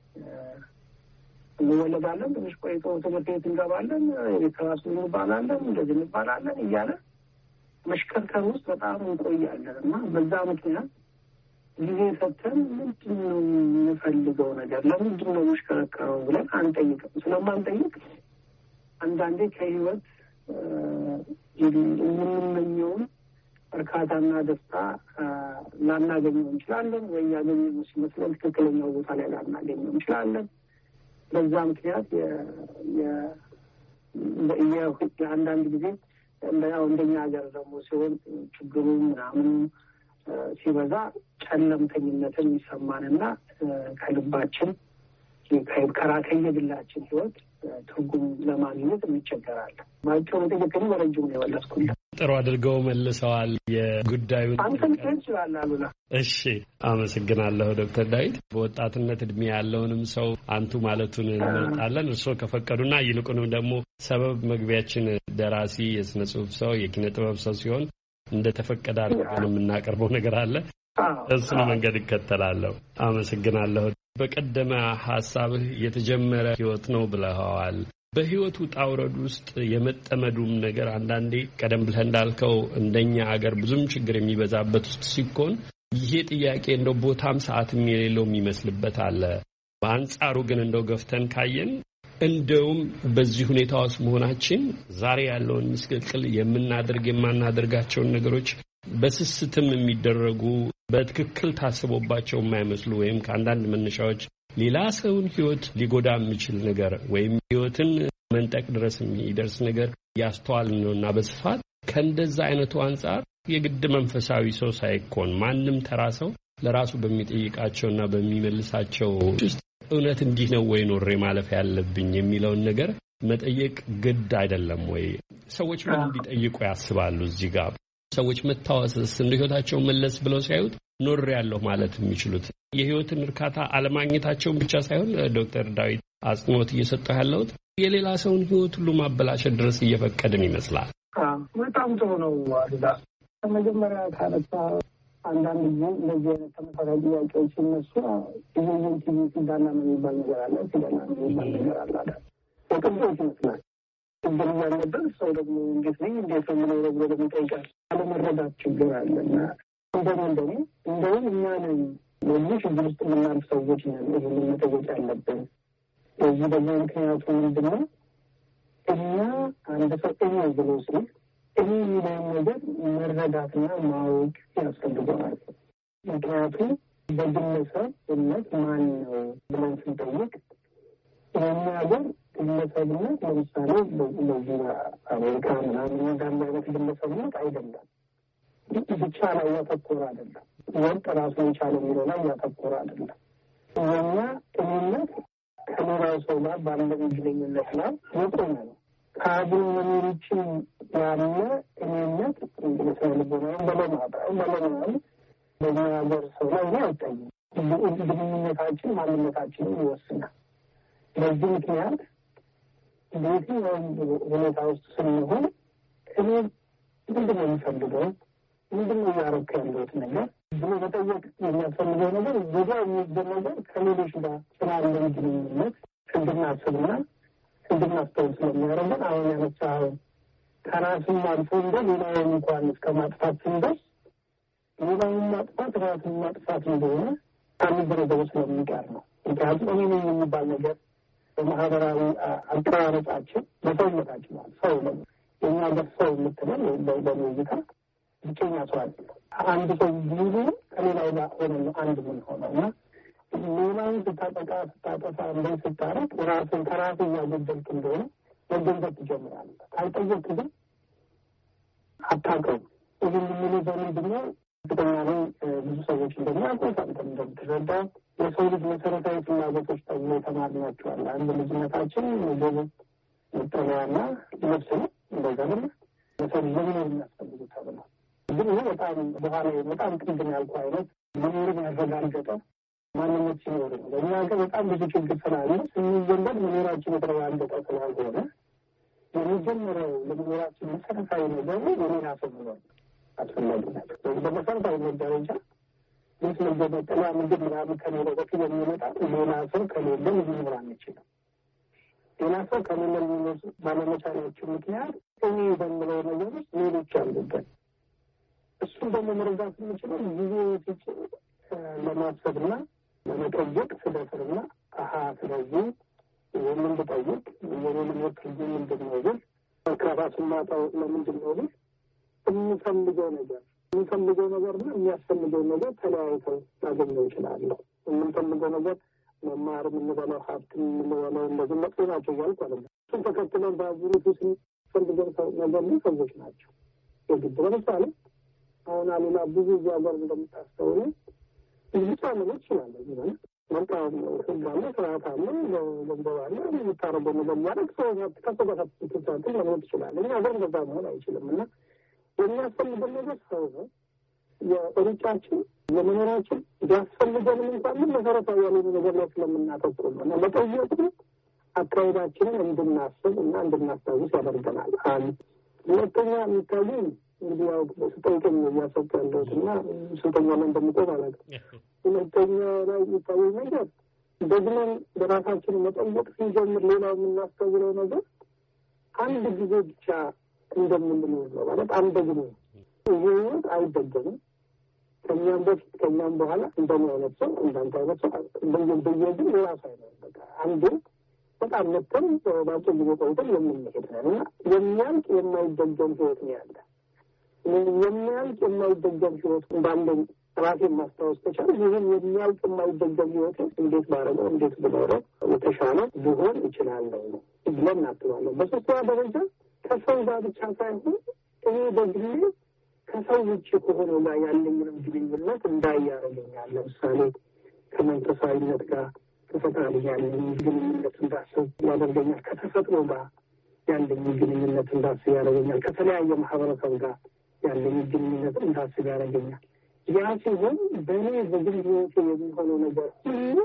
እንወለዳለን፣ ትንሽ ቆይቶ ትምህርት ቤት እንገባለን፣ የቤተሰብ እንባላለን፣ እንደዚህ እንባላለን እያለ መሽከርከር ውስጥ በጣም እንቆያለን እና በዛ ምክንያት ጊዜ ሰጥተን ምንድን ነው የምፈልገው ነገር ለምንድን ነው መሽከረከረው ብለን አንጠይቅም። ስለማንጠይቅ አንዳንዴ ከህይወት የምንመኘውን እርካታና ደስታ ላናገኘው እንችላለን፣ ወይ ያገኘነው ሲመስለን ትክክለኛው ቦታ ላይ ላናገኘው እንችላለን። በዛ ምክንያት የአንዳንድ ጊዜ እንደኛ ሀገር ደግሞ ሲሆን ችግሩ ምናምን ሲበዛ ጨለምተኝነትን ይሰማንና ከልባችን ከየግላችን ህይወት ትርጉም ለማግኘት እንቸገራለን። ባጭሩ ትክክል በረጅሙ ነው የመለስኩት። ጥሩ አድርገው መልሰዋል። የጉዳዩን አንተም ትችላለህ አሉላ። እሺ፣ አመሰግናለሁ ዶክተር ዳዊት። በወጣትነት እድሜ ያለውንም ሰው አንቱ ማለቱን እንመርጣለን እርስዎ ከፈቀዱና ይልቁንም ደግሞ ሰበብ መግቢያችን ደራሲ፣ የስነ ጽሁፍ ሰው፣ የኪነ ጥበብ ሰው ሲሆን እንደተፈቀደ አድርገን የምናቀርበው ነገር አለ። እሱን መንገድ እከተላለሁ። አመሰግናለሁ። በቀደመ ሀሳብህ የተጀመረ ህይወት ነው ብለኸዋል። በህይወቱ ጣውረድ ውስጥ የመጠመዱም ነገር አንዳንዴ ቀደም ብለህ እንዳልከው እንደኛ አገር ብዙም ችግር የሚበዛበት ውስጥ ሲኮን ይሄ ጥያቄ እንደው ቦታም ሰዓትም የሌለው የሚመስልበት አለ። በአንጻሩ ግን እንደው ገፍተን ካየን እንደውም በዚህ ሁኔታ ውስጥ መሆናችን ዛሬ ያለውን ምስቅልቅል የምናደርግ የማናደርጋቸውን ነገሮች በስስትም የሚደረጉ በትክክል ታስቦባቸው የማይመስሉ ወይም ከአንዳንድ መነሻዎች ሌላ ሰውን ህይወት ሊጎዳ የሚችል ነገር ወይም ህይወትን መንጠቅ ድረስ የሚደርስ ነገር ያስተዋልን ነውና በስፋት ከእንደዛ አይነቱ አንጻር የግድ መንፈሳዊ ሰው ሳይኮን ማንም ተራ ሰው ለራሱ በሚጠይቃቸውና በሚመልሳቸው ውስጥ እውነት እንዲህ ነው ወይ ኖሬ ማለፍ ያለብኝ የሚለውን ነገር መጠየቅ ግድ አይደለም ወይ? ሰዎች ምን እንዲጠይቁ ያስባሉ? እዚህ ጋር ሰዎች መታወስስ እንደ ህይወታቸው መለስ ብለው ሲያዩት ኖሬ ያለሁ ማለት የሚችሉት የህይወትን እርካታ አለማግኘታቸውን ብቻ ሳይሆን ዶክተር ዳዊት አጽንኦት እየሰጠው ያለሁት የሌላ ሰውን ህይወት ሁሉ ማበላሸት ድረስ እየፈቀድን ይመስላል። በጣም ጥሩ ነው አሉላ። ከመጀመሪያ ካነሳ አንዳንድ ጊዜ እንደዚህ አይነት ተመሳሳይ ጥያቄዎች ሲነሱ ኢቨን ቲቪ ሲዳና የሚባል ነገር አለ፣ ሲዳና የሚባል ነገር አለ አይደል? በቅርቦች ይመስላል ችግር ያለበት ሰው ደግሞ እንዴት ነው የምኖረው ብሎ ደግሞ ይጠይቃል። አለመረዳት ችግር አለና እንደውም እኛ ነን በዚህ ችግር ውስጥ የምናልፍ ሰዎች ነን ይህንን መጠየቅ ያለብን። በዚህ ደግሞ ምክንያቱ ምንድን ነው? እኛ አንድ ሰው እኔ ብሎ ሲል እኔ የሚለውን ነገር መረዳትና ማወቅ ያስፈልገዋል። ምክንያቱም በግለሰብ እምነት ማን ነው ብለን ስንጠይቅ የእኛ ሀገር ግለሰብነት ለምሳሌ በዚህ አሜሪካ ምናምን እንዳለ አይነት ግለሰብነት አይደለም። ብቻ ላይ ያተኮረ አይደለም። ወጥ ራሱን የቻለ የሚለው ላይ ያተኮረ አይደለም። የእኛ እምነት ከሌላው ሰው ጋር ባለ ግንኙነት ላይ የቆመ ነው። ከአብን መኖሮችን ያለ እምነት ስለልቦናዊ በለማል በኛ ሀገር ሰው ላይ አይታይም። ግንኙነታችን ማንነታችንን ይወስናል። በዚህ ምክንያት በየትኛውም ሁኔታ ውስጥ ስንሆን እኔ ምንድን ነው የሚፈልገው፣ ምንድን ነው እያደረኩ ያለሁት ነገር ብሎ መጠየቅ የሚያስፈልገው ነገር ብዙ የሚደረገው ከሌሎች ጋር ስላለን ግንኙነት እንድናስብና እንድናስተውል ስለሚያደርገን አሁን ያነሳኸው ከራስን አልፎ እንደ ሌላውን እንኳን እስከ ማጥፋት ስንደርስ ሌላውን ማጥፋት ራስን ማጥፋት እንደሆነ አንደረገው ስለሚቀር ነው። ምክንያቱም እኔ ነኝ የሚባል ነገር በማህበራዊ አቀራረጻችን በሰውነታችን ሰው ነው የኛ በሰው የምትለን በሙዚቃ ብቸኛ ሰው አለ። አንድ ሰው ብዙ ከሌላው ጋር ሆነ አንድ ምን ሆነው እና ሌላውን ስታጠቃ ስታጠፋ እንደው ስታረቅ ራስን ከራስ እያጎደልክ እንደሆነ መገንዘብ ትጀምራለህ። ካልጠየቅ ግን አታውቀውም። ይህን የምንለው በምንድን ነው? እርግጠኛ ነኝ ብዙ ሰዎች እንደሚያውቁት አንተም እንደምትረዳው የሰው ልጅ መሰረታዊ ፍላጎቶች ተብሎ የተማርናቸዋል። አንድ ልጅነታችን ምግብ፣ መጠለያና ልብስ ነው። እንደዛ ነው ለሰው ልጅ ለመኖር የሚያስፈልጉ ተብሎ ግን ይህ በጣም በኋላ በጣም ቅድም ያልኩህ አይነት መኖርን ያረጋገጠ ማንነት ሲኖር ነው። በእኛ ሀገር በጣም ብዙ ችግር ስላለ ስንዘንበድ መኖራችን የተረጋገጠ ስላልሆነ የሚጀምረው ለመኖራችን መሰረታዊ ነገር የሌላ ሰው መኖር አስፈላጊ ናቸው። በመሰረታዊነት ደረጃ ልብስ፣ መጠለያ፣ ምግብ ምናምን ከሌለ በፊት የሚመጣ ሌላ ሰው ከሌለ ልንኖር አንችልም። ሌላ ሰው ከሌለ ልንኖር ባለመቻላችን ምክንያት እኔ በምለው ነገር ውስጥ ሌሎች አሉበት። እሱን ደግሞ መረዳት የምችለው ጊዜ ፍጭ ለማሰብና ለመጠየቅ ስደፍርና ስለዚህ ይህንን ብጠይቅ የኔን ወክል ምንድን ነው ግን ከራሱ ማጣው ለምንድን ነው ግን የሚፈልገው ነገርና የሚያስፈልገው ነገር ተለያይተው ላገኘው ይችላለሁ። የምንፈልገው ነገር መማር፣ የምንበላው ሀብት፣ የምንበላው እንደዚህ መጥፎ ናቸው እያልኩ አይደለም። እሱን ተከትለን በአዙሪቱ ስንፈልገው ነገር ሰዎች ናቸው የግድ። ለምሳሌ አሁን አሉላ ብዙ እዚህ ሀገር እንደምታስተውሉ ብዙ ምን ይችላለ ሆነ መጣ ህግ አለ፣ ስርዓት አለ፣ ገንዘብ አለ፣ የሚታረገው ነገር ማድረግ ሰው ከሰበታት ለመሆን ትችላለ። እኛ ሀገር እንደዛ መሆን አይችልም እና የሚያስፈልገን ነገር ሰው ነው። የሩጫችን የመኖራችን ቢያስፈልገንም እንኳን መሰረታዊ ያልሆነ ነገር ላይ ስለምናተኩር ነው እና መጠየቁ አካሄዳችንን እንድናስብ እና እንድናስታውስ ያደርገናል። ሁለተኛ የሚታዩ እንግዲህ ያው ስጠይቀኝ እያሰብኩ ያለሁት እና ስንተኛ ላይ እንደምቆም አላውቅም። ሁለተኛ ላይ የሚታየው ነገር ደግመን በራሳችን መጠየቅ ስንጀምር ሌላው የምናስተውለው ነገር አንድ ጊዜ ብቻ እንደምንኖር ነው። ማለት አንድ ጊዜ ህይወት አይደገምም። ከኛም በፊት ከኛም በኋላ እንደምን አይነት ሰው እንዳንተ አይነት ሰው በየግን የራሱ አይነት በቃ አንዱ በጣም መተን በአጭር ጊዜ ቆይተን የምንሄድ ነው እና የሚያልቅ የማይደገም ህይወት ነው ያለ። የሚያልቅ የማይደገም ህይወት እንዳለኝ ራሴን ማስታወስ ተቻለ። ይህን የሚያልቅ የማይደገም ህይወት እንዴት ባረገው እንዴት ብኖረው የተሻለ ሊሆን ይችላለሁ ብለን እናስባለን። በሶስተኛ ደረጃ ከሰው ጋር ብቻ ሳይሆን እኔ በግሌ ከሰው ውጭ ከሆነው ጋር ያለኝንም ግንኙነት እንዳያረገኛል። ለምሳሌ ከመንፈሳዊነት ጋር ከፈጣሪ ያለኝ ግንኙነት እንዳስብ ያደርገኛል። ከተፈጥሮ ጋር ያለኝ ግንኙነት እንዳስብ ያደርገኛል። ከተለያየ ማህበረሰብ ጋር ያለኝ ግንኙነት እንዳስብ ያደርገኛል። ያ ሲሆን በእኔ በግል ህይወቴ የሚሆነው ነገር ሁሉ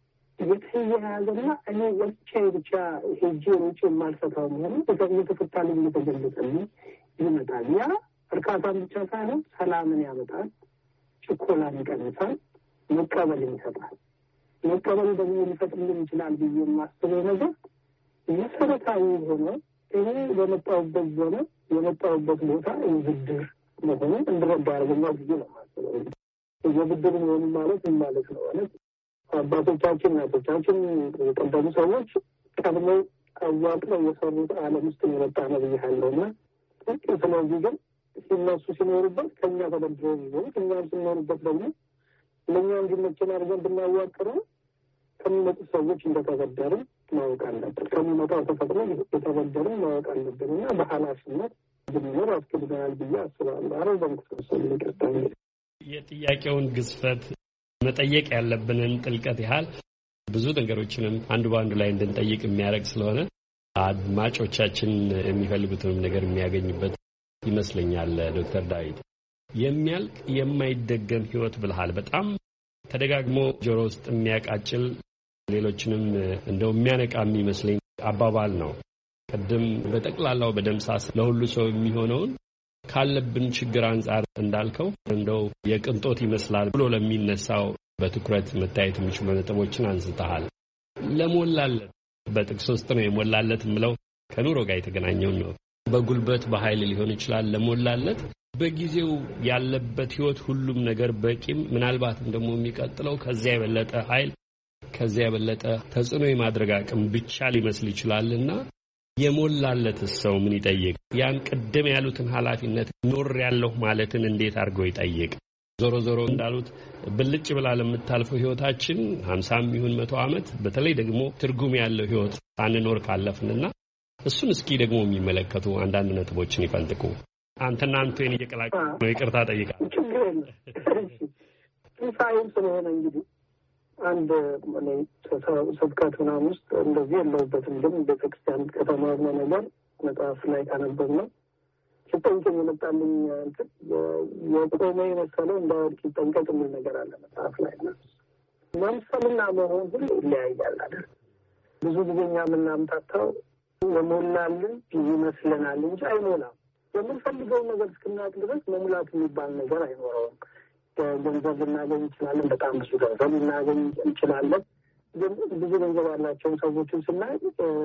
የተያያዘና እኔ ወጥቼ ብቻ ሄጄ ውጭ የማልፈታው መሆኑ የተፈታልኝ የተገለጸልኝ ይመጣል። ያ እርካታን ብቻ ሳይሆን ሰላምን ያመጣል፣ ችኮላን ይቀንሳል፣ መቀበልን ይሰጣል። መቀበል ደግሞ ሊፈጥርልን ይችላል ብዬ የማስበው ነገር መሰረታዊ ሆነ እኔ በመጣሁበት ዞነ የመጣሁበት ቦታ የብድር መሆኑን እንድረዳ ያደርገኛል ብዬ ነው የማስበው። የብድር መሆኑ ማለት ምን ማለት ነው? ማለት አባቶቻችን እናቶቻችን የቀደሙ ሰዎች ቀድመው አዋቅረው የሰሩት ዓለም ውስጥ የመጣ ነው ብያለሁና ስለዚህ ግን ሲነሱ ሲኖሩበት ከኛ ተበድረው ይዞት እኛም ስንኖሩበት ደግሞ ለእኛ እንዲመችን አድርገን ብናዋቅረው ከሚመጡ ሰዎች እንደተበደርን ማወቅ አለብን። ከሚመጣው ተፈጥሮ የተበደርን ማወቅ አለብን እና በኃላፊነት ብንኖር አስገድደናል ብዬ አስባለሁ። አረ በምክሰል ይቅርታ የጥያቄውን ግዝፈት መጠየቅ ያለብንን ጥልቀት ያህል ብዙ ነገሮችንም አንዱ በአንዱ ላይ እንድንጠይቅ የሚያደርግ ስለሆነ አድማጮቻችን የሚፈልጉትንም ነገር የሚያገኙበት ይመስለኛል። ዶክተር ዳዊት የሚያልቅ የማይደገም ህይወት ብልሃል በጣም ተደጋግሞ ጆሮ ውስጥ የሚያቃጭል ሌሎችንም እንደው የሚያነቃ የሚመስለኝ አባባል ነው። ቅድም በጠቅላላው በደምሳስ ለሁሉ ሰው የሚሆነውን ካለብን ችግር አንጻር እንዳልከው እንደው የቅንጦት ይመስላል ብሎ ለሚነሳው በትኩረት መታየት የሚችሉ ነጥቦችን አንስተሃል። ለሞላለት በጥቅስ ውስጥ ነው የሞላለት የምለው ከኑሮ ጋር የተገናኘው ነው። በጉልበት በኃይል ሊሆን ይችላል። ለሞላለት በጊዜው ያለበት ህይወት ሁሉም ነገር በቂም ምናልባትም ደግሞ የሚቀጥለው ከዚያ የበለጠ ኃይል ከዚያ የበለጠ ተጽዕኖ የማድረግ አቅም ብቻ ሊመስል ይችላልና የሞላለት ሰው ምን ይጠይቅ? ያን ቀደም ያሉትን ኃላፊነት ኖር ያለው ማለትን እንዴት አድርጎ ይጠይቅ? ዞሮ ዞሮ እንዳሉት ብልጭ ብላ ለምታልፈው ህይወታችን 50ም ይሁን 100 ዓመት በተለይ ደግሞ ትርጉም ያለው ህይወት አንኖር ካለፍንና እሱን እስኪ ደግሞ የሚመለከቱ አንዳንድ ነጥቦችን ይፈንጥቁ። አንተና አንተን እየቀላቀሉ ነው ይቅርታ ጠይቃለሁ። ሳይንስ ስለሆነ እንግዲህ አንድ ስብከት ምናምን ውስጥ እንደዚህ የለውበትም፣ ግን ቤተክርስቲያን ከተማርነው ነገር መጽሐፍ ላይ ካነበብነው ሲጠንቀቅ የመጣልኝ እንትን የቆመ የመሰለው እንዳወድቅ ሲጠንቀቅ የሚል ነገር አለ መጽሐፍ ላይ እና መምሰልና መሆን ሁሉ ይለያያል አይደል? ብዙ ጊዜ እኛ የምናምታታው የሞላልን ይመስለናል እንጂ አይሞላም። የምንፈልገውን ነገር እስክናውቅ ድረስ መሙላት የሚባል ነገር አይኖረውም። ገንዘብ ልናገኝ እንችላለን፣ በጣም ብዙ ገንዘብ ልናገኝ እንችላለን። ግን ብዙ ገንዘብ ያላቸውን ሰዎችን ስናይ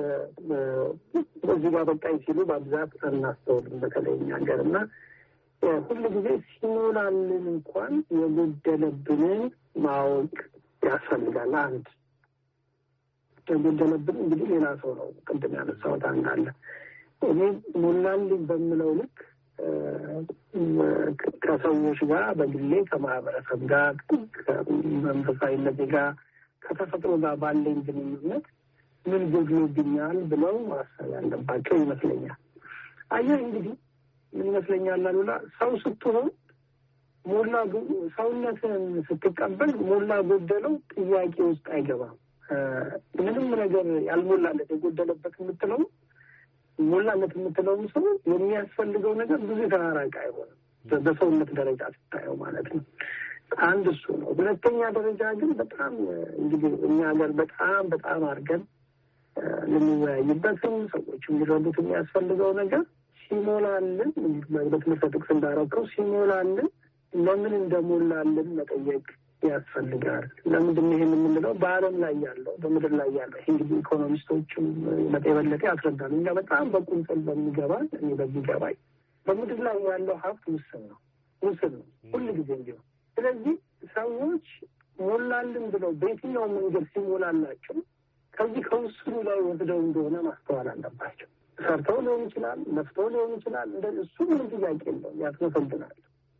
እዚህ ጋር በቃኝ ሲሉ በብዛት አናስተውልም፣ በተለይ እኛ ሀገር እና ሁሉ ጊዜ ሲሞላልን እንኳን የጎደለብንን ማወቅ ያስፈልጋል። አንድ የጎደለብን እንግዲህ ሌላ ሰው ነው። ቅድም ያነሳሁት አንድ አለ። እኔ ሞላልኝ በምለው ልክ ከሰዎች ጋር በግሌ ከማህበረሰብ ጋር ከመንፈሳዊነት ጋር ከተፈጥሮ ጋር ባለኝ ግንኙነት ምን ጎድሎብኛል ብለው ማሰብ ያለባቸው ይመስለኛል። አየህ እንግዲህ ምን ይመስለኛል አሉላ ሰው ስትሆን ሞላ ሰውነትን ስትቀበል ሞላ ጎደለው ጥያቄ ውስጥ አይገባም። ምንም ነገር ያልሞላለት የጎደለበት የምትለው ሞላለት የምትለው ሰው የሚያስፈልገው ነገር ብዙ ተራራቂ አይሆንም በሰውነት ደረጃ ስታየው ማለት ነው። አንድ እሱ ነው። ሁለተኛ ደረጃ ግን በጣም እንግዲህ እኛ ሀገር በጣም አድርገን ልንወያይበትም ሰዎች የሚረዱት የሚያስፈልገው ነገር ሲሞላልን በትምህርት ጥቅስ እንዳረከው ሲሞላልን ለምን እንደሞላልን መጠየቅ ያስፈልጋል። ለምንድን ነው ይሄን የምንለው? በዓለም ላይ ያለው በምድር ላይ ያለው እንግዲህ ኢኮኖሚስቶችም የበለጠ ያስረዳሉ። እኛ በጣም በቁንጽል በሚገባን እኔ በሚገባኝ በምድር ላይ ያለው ሀብት ውስን ነው ሁሉ ጊዜ እንዲሁ። ስለዚህ ሰዎች ሞላልን ብለው በየትኛው መንገድ ሲሞላላቸው ከዚህ ከውስኑ ላይ ወስደው እንደሆነ ማስተዋል አለባቸው። ሰርተው ሊሆን ይችላል፣ ለፍተው ሊሆን ይችላል። እሱ ምንም ጥያቄ የለውም፣ ያስመሰግናል።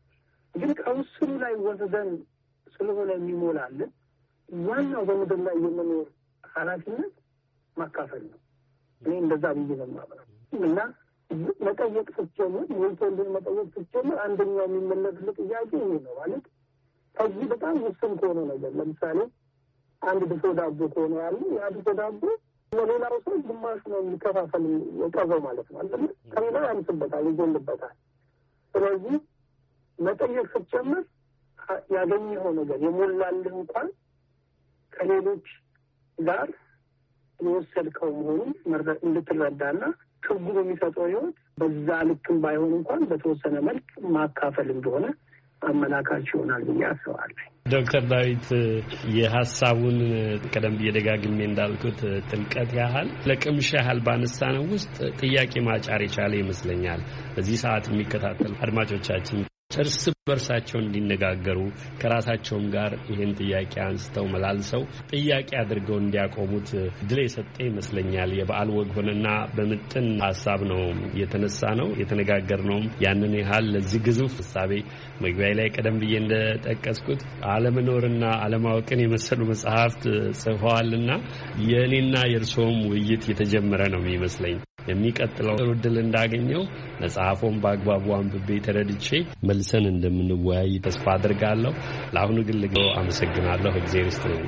ግን ከውስኑ ላይ ወስደን ስለሆነ የሚሞላልን ዋናው በምድር ላይ የመኖር ኃላፊነት ማካፈል ነው። እኔ እንደዛ ብዬ ነው የማምነው እና መጠየቅ ስትጀምር ሞልቶልን መጠየቅ ስትጀምር አንደኛው የሚመለስልህ ጥያቄ ይሄ ነው ማለት ከዚህ በጣም ውስን ከሆነ ነገር ለምሳሌ አንድ ድፎ ዳቦ ከሆነ ያለ ያ ድፎ ዳቦ ለሌላው ሰው ግማሽ ነው የሚከፋፈል የቀረው ማለት ነው አይደል? ከሌላው ያንስበታል፣ ይጎልበታል። ስለዚህ መጠየቅ ስትጀምር ያገኘኸው ነገር የሞላልህ እንኳን ከሌሎች ጋር የወሰድከው መሆኑን እንድትረዳና ትርጉም የሚሰጠው ህይወት በዛ ልክም ባይሆን እንኳን በተወሰነ መልክ ማካፈል እንደሆነ አመላካች ይሆናል ብዬ አስባለሁ። ዶክተር ዳዊት የሀሳቡን ቀደም ብዬ ደጋግሜ እንዳልኩት ጥልቀት ያህል ለቅምሻ ያህል ባነሳነው ውስጥ ጥያቄ ማጫር የቻለ ይመስለኛል። በዚህ ሰዓት የሚከታተሉ አድማጮቻችን እርስ በርሳቸው እንዲነጋገሩ ከራሳቸውም ጋር ይህን ጥያቄ አንስተው መላልሰው ጥያቄ አድርገው እንዲያቆሙት ድል የሰጠ ይመስለኛል። የበዓል ወግ ሆነና በምጥን ሀሳብ ነው የተነሳ ነው የተነጋገርነውም ያንን ያህል ለዚህ ግዙፍ ሀሳቤ መግቢያ ላይ ቀደም ብዬ እንደጠቀስኩት አለመኖርና አለማወቅን የመሰሉ መጽሐፍት ጽፈዋልና የእኔና የእርስዎም ውይይት የተጀመረ ነው የሚመስለኝ። የሚቀጥለው እድል እንዳገኘው መጽሐፉን በአግባቡ አንብቤ ተረድቼ መልሰን እንደምንወያይ ተስፋ አድርጋለሁ። ለአሁኑ ግን ልገው አመሰግናለሁ። እግዚአብሔር ይስጥልኝ።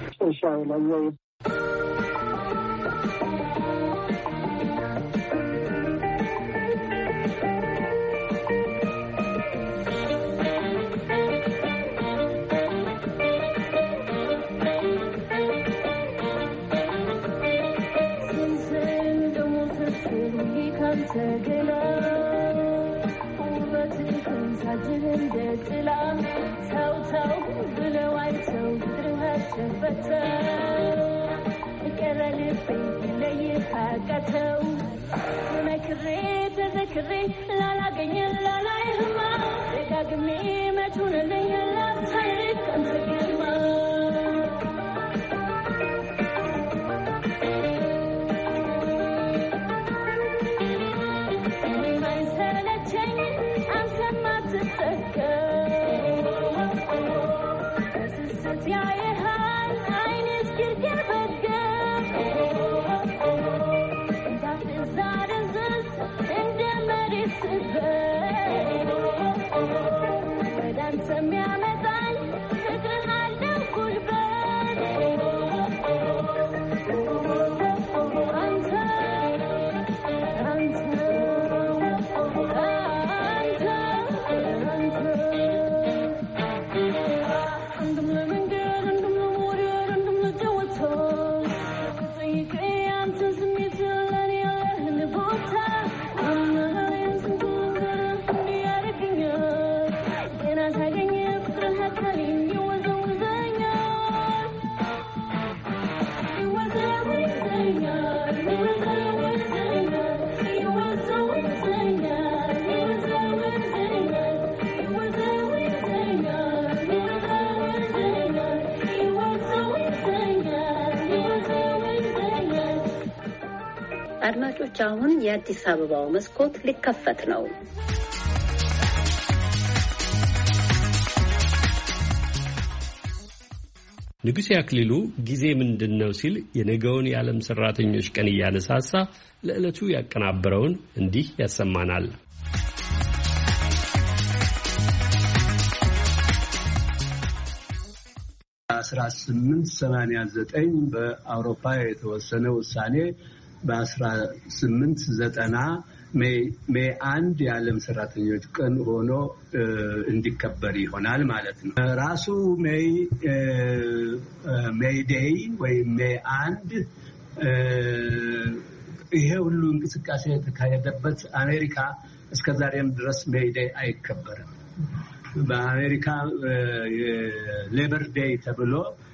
Segala ubat አድማጮች አሁን የአዲስ አበባው መስኮት ሊከፈት ነው። ንጉሴ አክሊሉ ጊዜ ምንድነው ሲል የነገውን የዓለም ሰራተኞች ቀን እያነሳሳ ለዕለቱ ያቀናበረውን እንዲህ ያሰማናል። በ1889 በአውሮፓ የተወሰነ ውሳኔ በ1890 ሜይ 1 የዓለም ሰራተኞች ቀን ሆኖ እንዲከበር ይሆናል ማለት ነው። ራሱ ሜይ ዴይ ወይም ሜይ 1 ይሄ ሁሉ እንቅስቃሴ የተካሄደበት አሜሪካ እስከዛሬም ድረስ ሜይ ዴይ አይከበርም። በአሜሪካ የሌበር ዴይ ተብሎ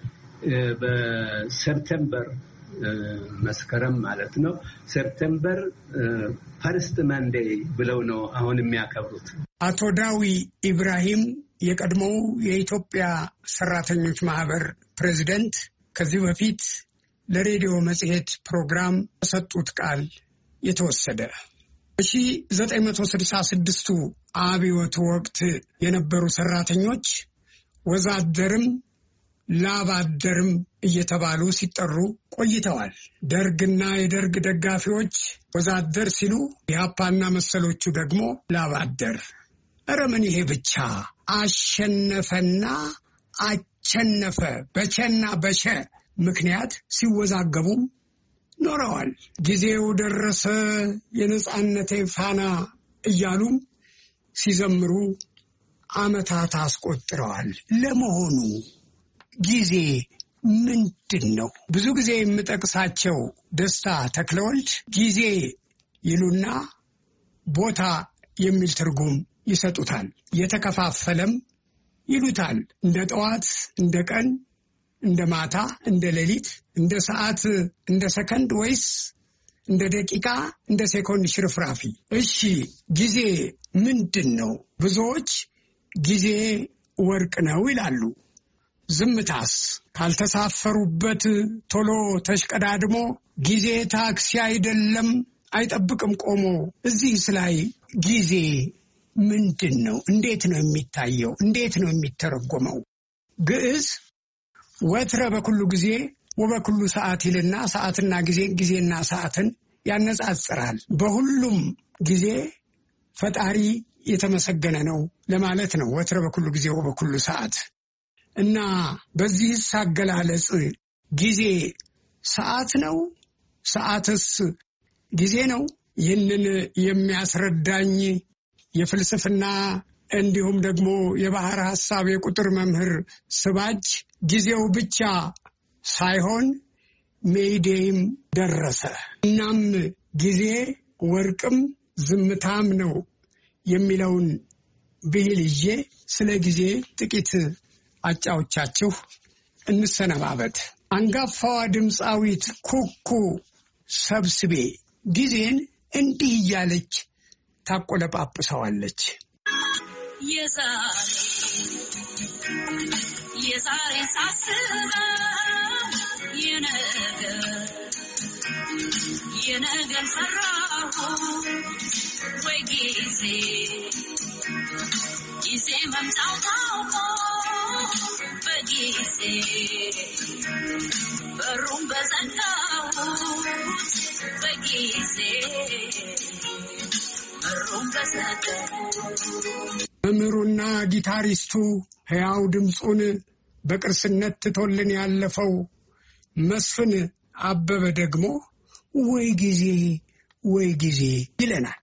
በሴፕቴምበር መስከረም ማለት ነው ሴፕቴምበር ፈርስት መንዴይ ብለው ነው አሁን የሚያከብሩት። አቶ ዳዊ ኢብራሂም የቀድሞው የኢትዮጵያ ሰራተኞች ማህበር ፕሬዝዳንት ከዚህ በፊት ለሬዲዮ መጽሔት ፕሮግራም የሰጡት ቃል የተወሰደ በ1966 አብዮት ወቅት የነበሩ ሰራተኞች ወዛደርም ላባደርም እየተባሉ ሲጠሩ ቆይተዋል። ደርግና የደርግ ደጋፊዎች ወዛደር ሲሉ፣ ኢህአፓና መሰሎቹ ደግሞ ላባደር። ኧረ ምን ይሄ ብቻ! አሸነፈና አቸነፈ በቸና በሸ ምክንያት ሲወዛገቡም ኖረዋል። ጊዜው ደረሰ የነጻነቴ ፋና እያሉም ሲዘምሩ ዓመታት አስቆጥረዋል። ለመሆኑ ጊዜ ምንድን ነው? ብዙ ጊዜ የምጠቅሳቸው ደስታ ተክለወልድ ጊዜ ይሉና ቦታ የሚል ትርጉም ይሰጡታል። የተከፋፈለም ይሉታል። እንደ ጠዋት፣ እንደ ቀን፣ እንደ ማታ፣ እንደ ሌሊት፣ እንደ ሰዓት፣ እንደ ሰከንድ ወይስ እንደ ደቂቃ፣ እንደ ሴኮንድ ሽርፍራፊ? እሺ ጊዜ ምንድን ነው? ብዙዎች ጊዜ ወርቅ ነው ይላሉ። ዝምታስ? ካልተሳፈሩበት ቶሎ ተሽቀዳድሞ ጊዜ ታክሲ አይደለም አይጠብቅም ቆሞ። እዚህስ ላይ ጊዜ ምንድን ነው? እንዴት ነው የሚታየው? እንዴት ነው የሚተረጎመው? ግዕዝ ወትረ በኩሉ ጊዜ ወበኩሉ ሰዓት ይልና ሰዓትና ጊዜና ሰዓትን ያነጻጽራል። በሁሉም ጊዜ ፈጣሪ የተመሰገነ ነው ለማለት ነው ወትረ በኩሉ ጊዜ ወበኩሉ ሰዓት። እና በዚህስ አገላለጽ ጊዜ ሰዓት ነው? ሰዓትስ ጊዜ ነው? ይህንን የሚያስረዳኝ የፍልስፍና እንዲሁም ደግሞ የባህር ሐሳብ የቁጥር መምህር ስባጅ ጊዜው ብቻ ሳይሆን ሜይዴይም ደረሰ፣ እናም ጊዜ ወርቅም ዝምታም ነው የሚለውን ብሂል ይዤ ስለ ጊዜ ጥቂት አጫዎቻችሁ እንሰነባበት። አንጋፋዋ ድምፃዊት ኩኩ ሰብስቤ ጊዜን እንዲህ እያለች ታቆለጳጵሰዋለች። የዛሬ ሳስበው የነገር ሰራሁ ወይ ጊዜ መምጫው ታውቆ በጊዜ በሩን በዘጋሁት በጊዜ በሩን በዘጋሁት። መምህሩና ጊታሪስቱ ሕያው ድምፁን በቅርስነት ትቶልን ያለፈው መስፍን አበበ ደግሞ ወይ ጊዜ ይለናል።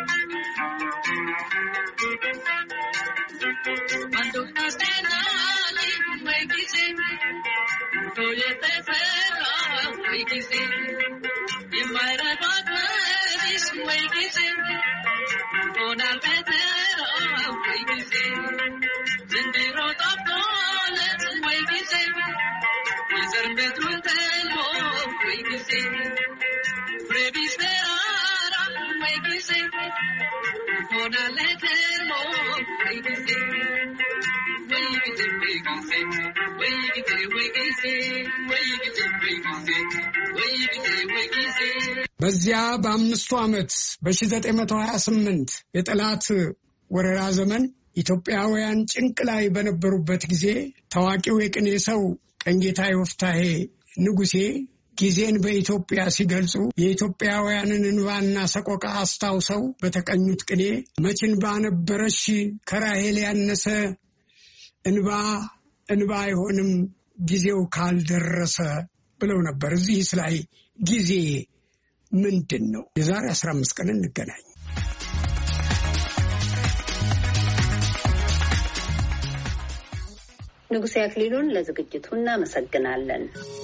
በዚያ በ5 ዓመት በ1928 የጠላት ወረራ ዘመን ኢትዮጵያውያን ጭንቅ ላይ በነበሩበት ጊዜ ታዋቂው የቅኔ ሰው ቀኝጌታ ዮፍታሔ ንጉሴ ጊዜን በኢትዮጵያ ሲገልጹ የኢትዮጵያውያንን እንባና ሰቆቃ አስታውሰው በተቀኙት ቅኔ መችን ባነበረሽ ከራሄል ያነሰ እንባ አይሆንም ጊዜው ካልደረሰ ብለው ነበር። እዚህስ ላይ ጊዜ ምንድን ነው? የዛሬ 15 ቀን እንገናኝ። ንጉሴ አክሊሉን ለዝግጅቱ እናመሰግናለን።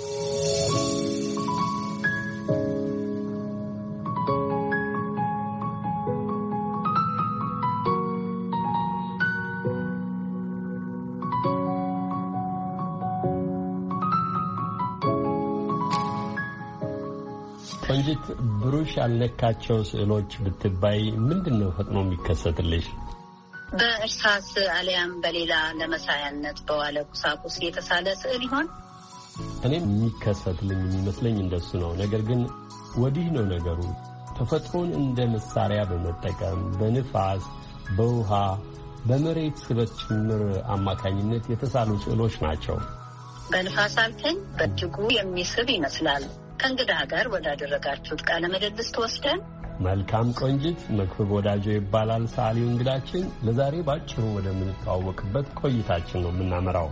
ቆንጂት፣ ብሩሽ ያልነካቸው ስዕሎች ብትባይ ምንድነው ፈጥኖ የሚከሰትልሽ? በእርሳስ አሊያም በሌላ ለመሳያነት በዋለ ቁሳቁስ የተሳለ ስዕል ይሆን? እኔም የሚከሰትልኝ የሚመስለኝ እንደሱ ነው። ነገር ግን ወዲህ ነው ነገሩ። ተፈጥሮን እንደ መሳሪያ በመጠቀም በንፋስ፣ በውሃ፣ በመሬት ስበት ጭምር አማካኝነት የተሳሉ ስዕሎች ናቸው። በንፋስ አልከኝ፣ በእጅጉ የሚስብ ይመስላል። ከእንግዳ ጋር ወዳደረጋችሁት ቃለ ምልልስ ተወስደን። መልካም ቆንጂት። መክብብ ወዳጆ ይባላል ሰዓሊው እንግዳችን። ለዛሬ ባጭሩ ወደምንተዋወቅበት ቆይታችን ነው የምናመራው።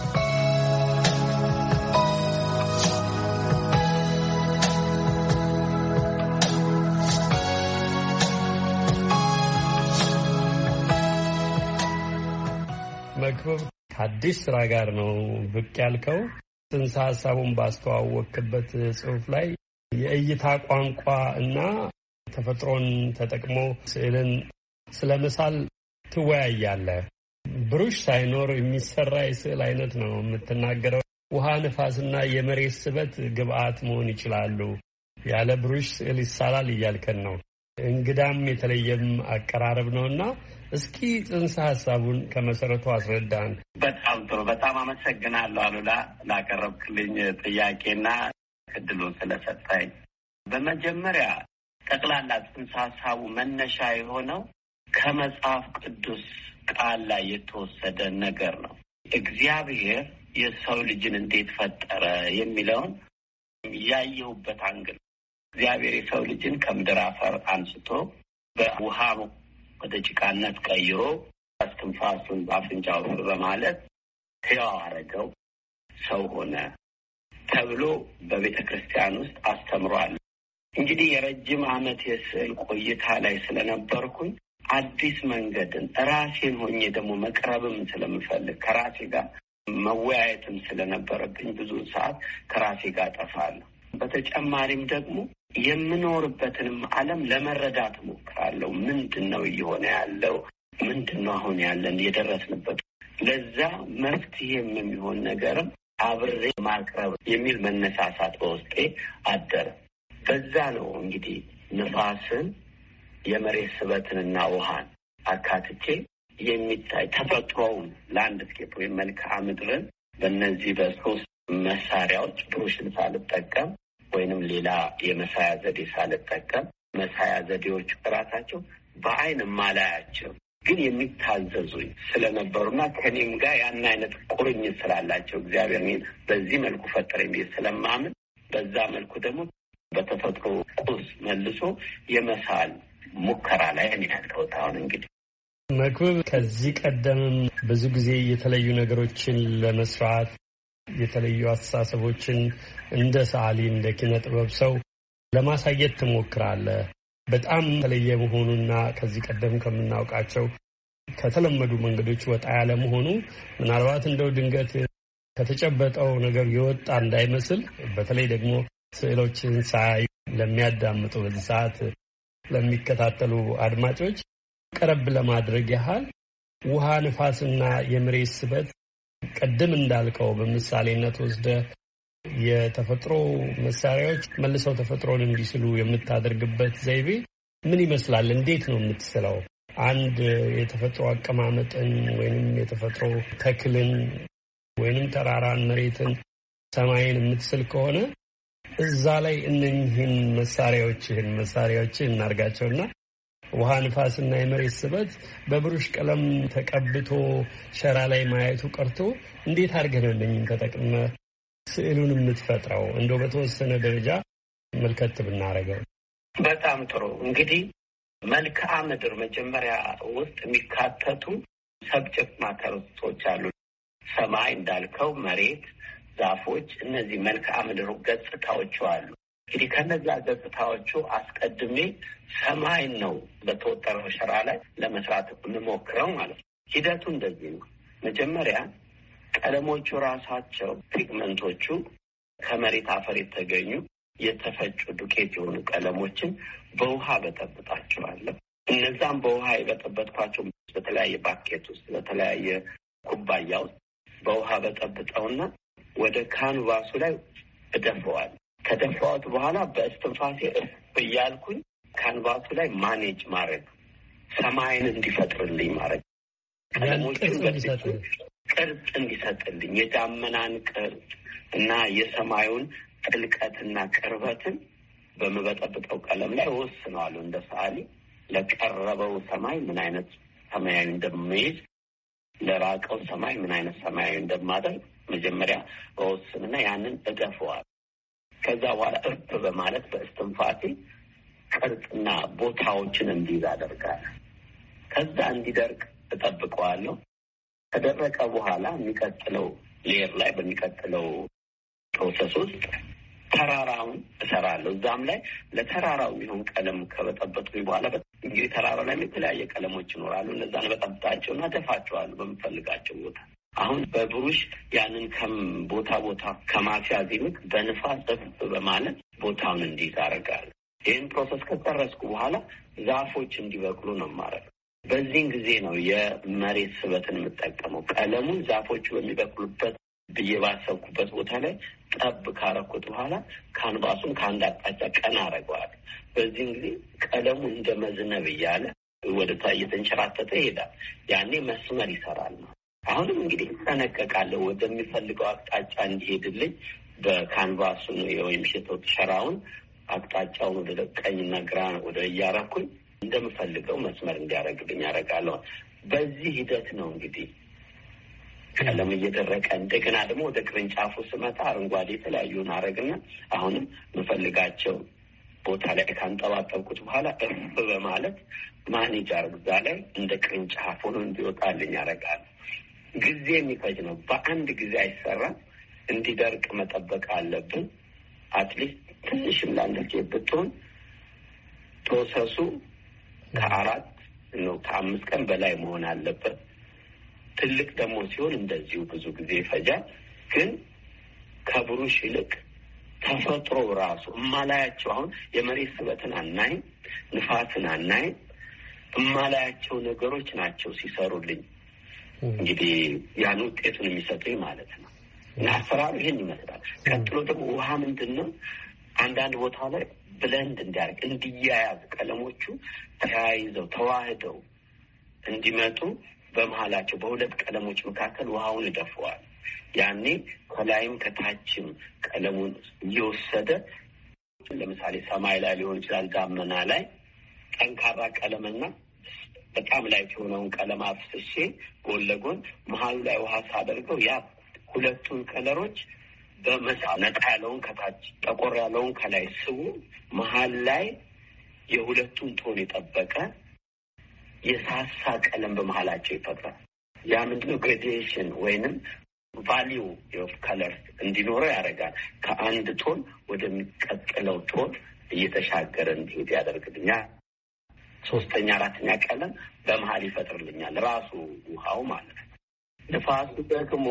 መክብብ ከአዲስ ስራ ጋር ነው ብቅ ያልከው። ጽንሰ ሀሳቡን ባስተዋወቅበት ጽሑፍ ላይ የእይታ ቋንቋ እና ተፈጥሮን ተጠቅሞ ስዕልን ስለመሳል ትወያያለህ። ብሩሽ ሳይኖር የሚሰራ የስዕል አይነት ነው የምትናገረው። ውሃ፣ ነፋስና የመሬት ስበት ግብአት መሆን ይችላሉ። ያለ ብሩሽ ስዕል ይሳላል እያልከን ነው። እንግዳም የተለየም አቀራረብ ነውና እስኪ ጽንሰ ሀሳቡን ከመሰረቱ አስረዳን። በጣም ጥሩ። በጣም አመሰግናለሁ አሉላ ላቀረብክልኝ ጥያቄና እድሉን ስለሰጠኝ። በመጀመሪያ ጠቅላላ ጽንሰ ሀሳቡ መነሻ የሆነው ከመጽሐፍ ቅዱስ ቃል ላይ የተወሰደ ነገር ነው። እግዚአብሔር የሰው ልጅን እንዴት ፈጠረ የሚለውን ያየሁበት አንግል። እግዚአብሔር የሰው ልጅን ከምድር አፈር አንስቶ በውሃ ወደ ጭቃነት ቀይሮ አስተንፋሱን በአፍንጫው በማለት ሕያው አረገው፣ ሰው ሆነ ተብሎ በቤተ ክርስቲያን ውስጥ አስተምሯል። እንግዲህ የረጅም ዓመት የስዕል ቆይታ ላይ ስለነበርኩኝ አዲስ መንገድን ራሴን ሆኜ ደግሞ መቅረብም ስለምፈልግ ከራሴ ጋር መወያየትም ስለነበረብኝ ብዙ ሰዓት ከራሴ ጋር ጠፋለሁ። በተጨማሪም ደግሞ የምኖርበትንም ዓለም ለመረዳት ሞክራለሁ። ምንድን ነው እየሆነ ያለው? ምንድን ነው አሁን ያለን የደረስንበት? ለዛ መፍትሄ የሚሆን ነገርም አብሬ ማቅረብ የሚል መነሳሳት በውስጤ አደረ። በዛ ነው እንግዲህ ንፋስን የመሬት ስበትንና ውሃን አካትቼ የሚታይ ተፈጥሮውን ላንድስኬፕ ወይም መልክዓ ምድርን በእነዚህ በሶስት መሳሪያዎች ብሩሽን ሳልጠቀም ወይንም ሌላ የመሳያ ዘዴ ሳልጠቀም መሳያ ዘዴዎቹ ራሳቸው በአይን ማላያቸው ግን የሚታዘዙኝ ስለነበሩና ከኔም ጋር ያን አይነት ቁርኝት ስላላቸው እግዚአብሔር በዚህ መልኩ ፈጠረኝ ብዬ ስለማምን በዛ መልኩ ደግሞ በተፈጥሮ ቁስ መልሶ የመሳል ሙከራ ላይ ያልከውት አሁን እንግዲህ መክብብ ከዚህ ቀደምም ብዙ ጊዜ የተለዩ ነገሮችን ለመስራት የተለዩ አስተሳሰቦችን እንደ ሰዓሊ እንደ ኪነ ጥበብ ሰው ለማሳየት ትሞክራለህ። በጣም የተለየ መሆኑና ከዚህ ቀደም ከምናውቃቸው ከተለመዱ መንገዶች ወጣ ያለ መሆኑ ምናልባት እንደው ድንገት ከተጨበጠው ነገር የወጣ እንዳይመስል በተለይ ደግሞ ስዕሎችን ሳይ ለሚያዳምጡ በዚህ ሰዓት ለሚከታተሉ አድማጮች ቀረብ ለማድረግ ያህል ውሃ፣ ንፋስና የመሬት ስበት ቀደም እንዳልከው በምሳሌነት ወስደ የተፈጥሮ መሳሪያዎች መልሰው ተፈጥሮን እንዲስሉ የምታደርግበት ዘይቤ ምን ይመስላል? እንዴት ነው የምትስለው? አንድ የተፈጥሮ አቀማመጥን ወይንም የተፈጥሮ ተክልን ወይንም ተራራን፣ መሬትን፣ ሰማይን የምትስል ከሆነ እዛ ላይ እነኚህን መሳሪያዎችን እናርጋቸውና ውሃ፣ ንፋስና የመሬት ስበት በብሩሽ ቀለም ተቀብቶ ሸራ ላይ ማየቱ ቀርቶ እንዴት አድርገህ ነው እነኚህን ተጠቅመህ ስዕሉን የምትፈጥረው? እንደው በተወሰነ ደረጃ መልከት ብናረገው። በጣም ጥሩ። እንግዲህ መልክዓ ምድር መጀመሪያ ውስጥ የሚካተቱ ሰብጀክት ማተሮች አሉ። ሰማይ እንዳልከው፣ መሬት፣ ዛፎች፣ እነዚህ መልክዓ ምድር ገጽታዎቹ አሉ። እንግዲህ ከነዛ ገጽታዎቹ አስቀድሜ ሰማይን ነው በተወጠረው ሸራ ላይ ለመስራት የምሞክረው ማለት ነው። ሂደቱ እንደዚህ ነው። መጀመሪያ ቀለሞቹ ራሳቸው ፒግመንቶቹ ከመሬት አፈር የተገኙ የተፈጩ ዱቄት የሆኑ ቀለሞችን በውሃ በጠብጣቸዋለሁ። እነዛም በውሃ የበጠበጥኳቸው በተለያየ ባኬት ውስጥ በተለያየ ኩባያ ውስጥ በውሃ በጠብጠውና ወደ ካንቫሱ ላይ እደፈዋለሁ። ከደፋሁት በኋላ በእስትንፋሴ እያልኩኝ ካንቫሱ ላይ ማኔጅ ማድረግ፣ ሰማይን እንዲፈጥርልኝ ማድረግ፣ ቀለሞቹን ቅርጽ እንዲሰጥልኝ የዳመናን ቅርጽ እና የሰማዩን ጥልቀትና ቅርበትን በምበጠብጠው ቀለም ላይ ወስነዋለሁ። እንደ ሰዓሊ ለቀረበው ሰማይ ምን አይነት ሰማያዊ እንደምይዝ፣ ለራቀው ሰማይ ምን አይነት ሰማያዊ እንደማደርግ መጀመሪያ ወስንና ያንን እደፈዋለሁ። ከዛ በኋላ እርፍ በማለት በእስትንፋሴ ቅርጽና ቦታዎችን እንዲይዝ አደርጋለሁ። ከዛ እንዲደርቅ እጠብቀዋለሁ። ከደረቀ በኋላ የሚቀጥለው ሌየር ላይ በሚቀጥለው ፕሮሰስ ውስጥ ተራራውን እሰራለሁ። እዛም ላይ ለተራራው የሚሆን ቀለም ከበጠበጥኩኝ በኋላ እንግዲህ ተራራው ላይ የተለያየ ቀለሞች ይኖራሉ። እነዛን በጠብጣቸውና ደፋቸዋለሁ በምፈልጋቸው ቦታ። አሁን በብሩሽ ያንን ቦታ ከማስያዝ ይልቅ በንፋስ ዘፍ በማለት ቦታውን እንዲይዝ አደርጋለሁ። ይህን ፕሮሰስ ከጨረስኩ በኋላ ዛፎች እንዲበቅሉ ነው የማደርገው። በዚህን ጊዜ ነው የመሬት ስበትን የምጠቀመው። ቀለሙን ዛፎቹ በሚበቅሉበት ብዬ ባሰብኩበት ቦታ ላይ ጠብ ካረኩት በኋላ ካንቫሱን ከአንድ አቅጣጫ ቀና አደርገዋለሁ። በዚህን ጊዜ ቀለሙ እንደ መዝነብ እያለ ወደ ታች እየተንሸራተተ ይሄዳል። ያኔ መስመር ይሰራል ነው። አሁንም እንግዲህ እጠነቀቃለሁ ወደሚፈልገው አቅጣጫ እንዲሄድልኝ በካንቫሱ ወይም ሸራውን አቅጣጫውን ወደ ቀኝና ግራ ወደ እያረኩኝ እንደምፈልገው መስመር እንዲያደርግልኝ ያደርጋለሁ። በዚህ ሂደት ነው እንግዲህ ቀለም እየደረቀ እንደገና ደግሞ ወደ ቅርንጫፉ ስመጣ አረንጓዴ የተለያዩን አረግና አሁንም የምፈልጋቸው ቦታ ላይ ካንጠባጠብኩት በኋላ እርፍ በማለት ማኔጅ አርግዛ ላይ እንደ ቅርንጫፍ ሆኖ እንዲወጣልኝ ያደርጋለሁ። ጊዜ የሚፈጅ ነው። በአንድ ጊዜ አይሰራም። እንዲደርቅ መጠበቅ አለብን። አትሊስት ትንሽም ላለች ብትሆን ፕሮሰሱ ከ5 ቀን በላይ መሆን አለበት። ትልቅ ደግሞ ሲሆን እንደዚሁ ብዙ ጊዜ ይፈጃል። ግን ከብሩሽ ይልቅ ተፈጥሮ ራሱ እማላያቸው አሁን የመሬት ስበትን አናይም፣ ንፋስን አናይም። እማላያቸው ነገሮች ናቸው ሲሰሩልኝ እንግዲህ ያን ውጤቱን የሚሰጡኝ ማለት ነው። እና አሰራሩ ይሄን ይመስላል። ቀጥሎ ደግሞ ውሃ ምንድነው አንዳንድ ቦታ ላይ ብለንድ እንዲያርግ እንዲያያዝ ቀለሞቹ ተያይዘው ተዋህደው እንዲመጡ በመሃላቸው በሁለት ቀለሞች መካከል ውሃውን ይደፈዋል። ያኔ ከላይም ከታችም ቀለሙን እየወሰደ ለምሳሌ ሰማይ ላይ ሊሆን ይችላል፣ ዳመና ላይ ጠንካራ ቀለምና በጣም ላይ የሆነውን ቀለም አፍስሼ ጎን ለጎን መሀሉ ላይ ውሃ ሳደርገው ያ ሁለቱን ከለሮች በመሳብ ነጣ ያለውን ከታች ጠቆር ያለውን ከላይ ስቡ መሀል ላይ የሁለቱን ቶን የጠበቀ የሳሳ ቀለም በመሀላቸው ይፈጥራል። ያ ምንድነው ግሬዲዬሽን ወይንም ቫሊዩ ኦፍ ከለር እንዲኖረው ያደርጋል። ከአንድ ቶን ወደሚቀጥለው ቶን እየተሻገረ እንዲሄድ ያደርግልኛል። ሶስተኛ አራተኛ ቀለም በመሀል ይፈጥርልኛል ራሱ ውሃው ማለት ነው። ንፋሱ ደግሞ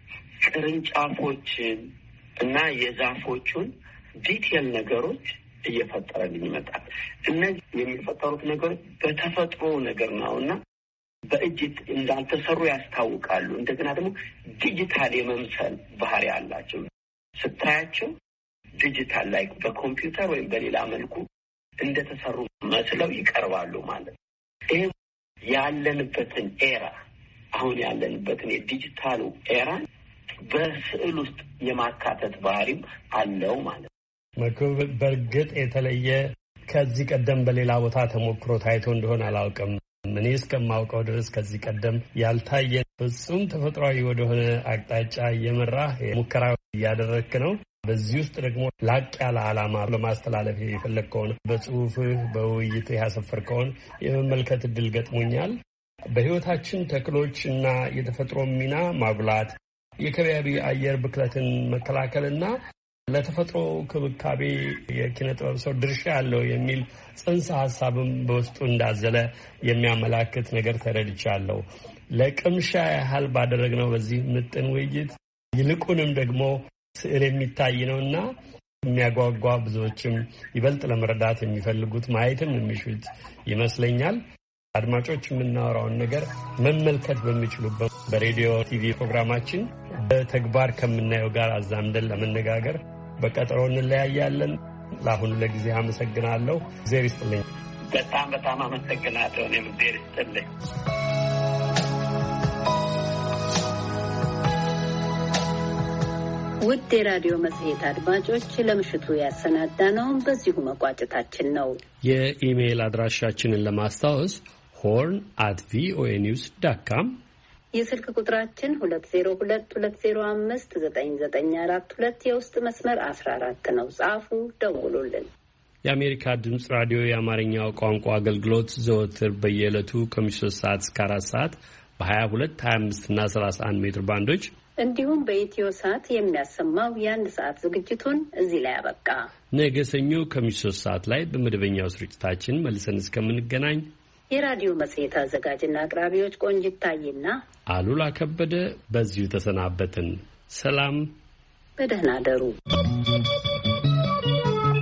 ቅርንጫፎችን እና የዛፎቹን ዲቴል ነገሮች እየፈጠረልኝ ይመጣል። እነዚህ የሚፈጠሩት ነገሮች በተፈጥሮ ነገር ነውና በእጅ እንዳልተሰሩ ያስታውቃሉ። እንደገና ደግሞ ዲጂታል የመምሰል ባህሪ አላቸው። ስታያቸው ዲጂታል ላይ በኮምፒውተር ወይም በሌላ መልኩ እንደተሰሩ መስለው ይቀርባሉ ማለት ነው። ይህ ያለንበትን ኤራ አሁን ያለንበትን የዲጂታሉ ኤራ በስዕል ውስጥ የማካተት ባህሪም አለው ማለት ነው። መክብብ በእርግጥ የተለየ ከዚህ ቀደም በሌላ ቦታ ተሞክሮ ታይቶ እንደሆነ አላውቅም። እኔ እስከማውቀው ድረስ ከዚህ ቀደም ያልታየ ፍጹም ተፈጥሯዊ ወደሆነ አቅጣጫ እየመራህ ሙከራ እያደረግክ ነው። በዚህ ውስጥ ደግሞ ላቅ ያለ ዓላማ ለማስተላለፍ የፈለግከውን በጽሁፍህ በውይይትህ ያሰፈርከውን የመመልከት እድል ገጥሞኛል። በሕይወታችን ተክሎች እና የተፈጥሮ ሚና ማጉላት፣ የከባቢ አየር ብክለትን መከላከልና ለተፈጥሮ ክብካቤ የኪነ ጥበብ ሰው ድርሻ ያለው የሚል ጽንሰ ሀሳብም በውስጡ እንዳዘለ የሚያመላክት ነገር ተረድቻለሁ። ለቅምሻ ያህል ባደረግነው በዚህ ምጥን ውይይት ይልቁንም ደግሞ ስዕል የሚታይ ነውና የሚያጓጓ ብዙዎችም ይበልጥ ለመረዳት የሚፈልጉት ማየትም የሚሹት ይመስለኛል። አድማጮች የምናወራውን ነገር መመልከት በሚችሉበት በሬዲዮ ቲቪ ፕሮግራማችን በተግባር ከምናየው ጋር አዛምደን ለመነጋገር በቀጠሮ እንለያያለን። ለአሁኑ ለጊዜ አመሰግናለሁ። እግዚአብሔር ይስጥልኝ። በጣም አመሰግናለሁ። እኔም እግዚአብሔር ይስጥልኝ። ውድ የራዲዮ መጽሔት አድማጮች ለምሽቱ ያሰናዳነውን በዚሁ መቋጨታችን ነው። የኢሜይል አድራሻችንን ለማስታወስ horn@voanews.com፣ የስልክ ቁጥራችን 2022059942 የውስጥ መስመር 14 ነው። ጻፉ፣ ደውሉልን። የአሜሪካ ድምፅ ራዲዮ የአማርኛው ቋንቋ አገልግሎት ዘወትር በየዕለቱ ከምሽቱ 3 ሰዓት እስከ 4 ሰዓት በ22፣ 25 እና 31 ሜትር ባንዶች እንዲሁም በኢትዮ ሰዓት የሚያሰማው የ1 ሰዓት ዝግጅቱን እዚህ ላይ አበቃ። ነገ ሰኞ ከምሽቱ 3 ሰዓት ላይ በመደበኛው ስርጭታችን መልሰን እስከምንገናኝ የራዲዮ መጽሔት አዘጋጅና አቅራቢዎች ቆንጂት ታዬና አሉላ ከበደ በዚሁ ተሰናበትን። ሰላም፣ በደህና አደሩ።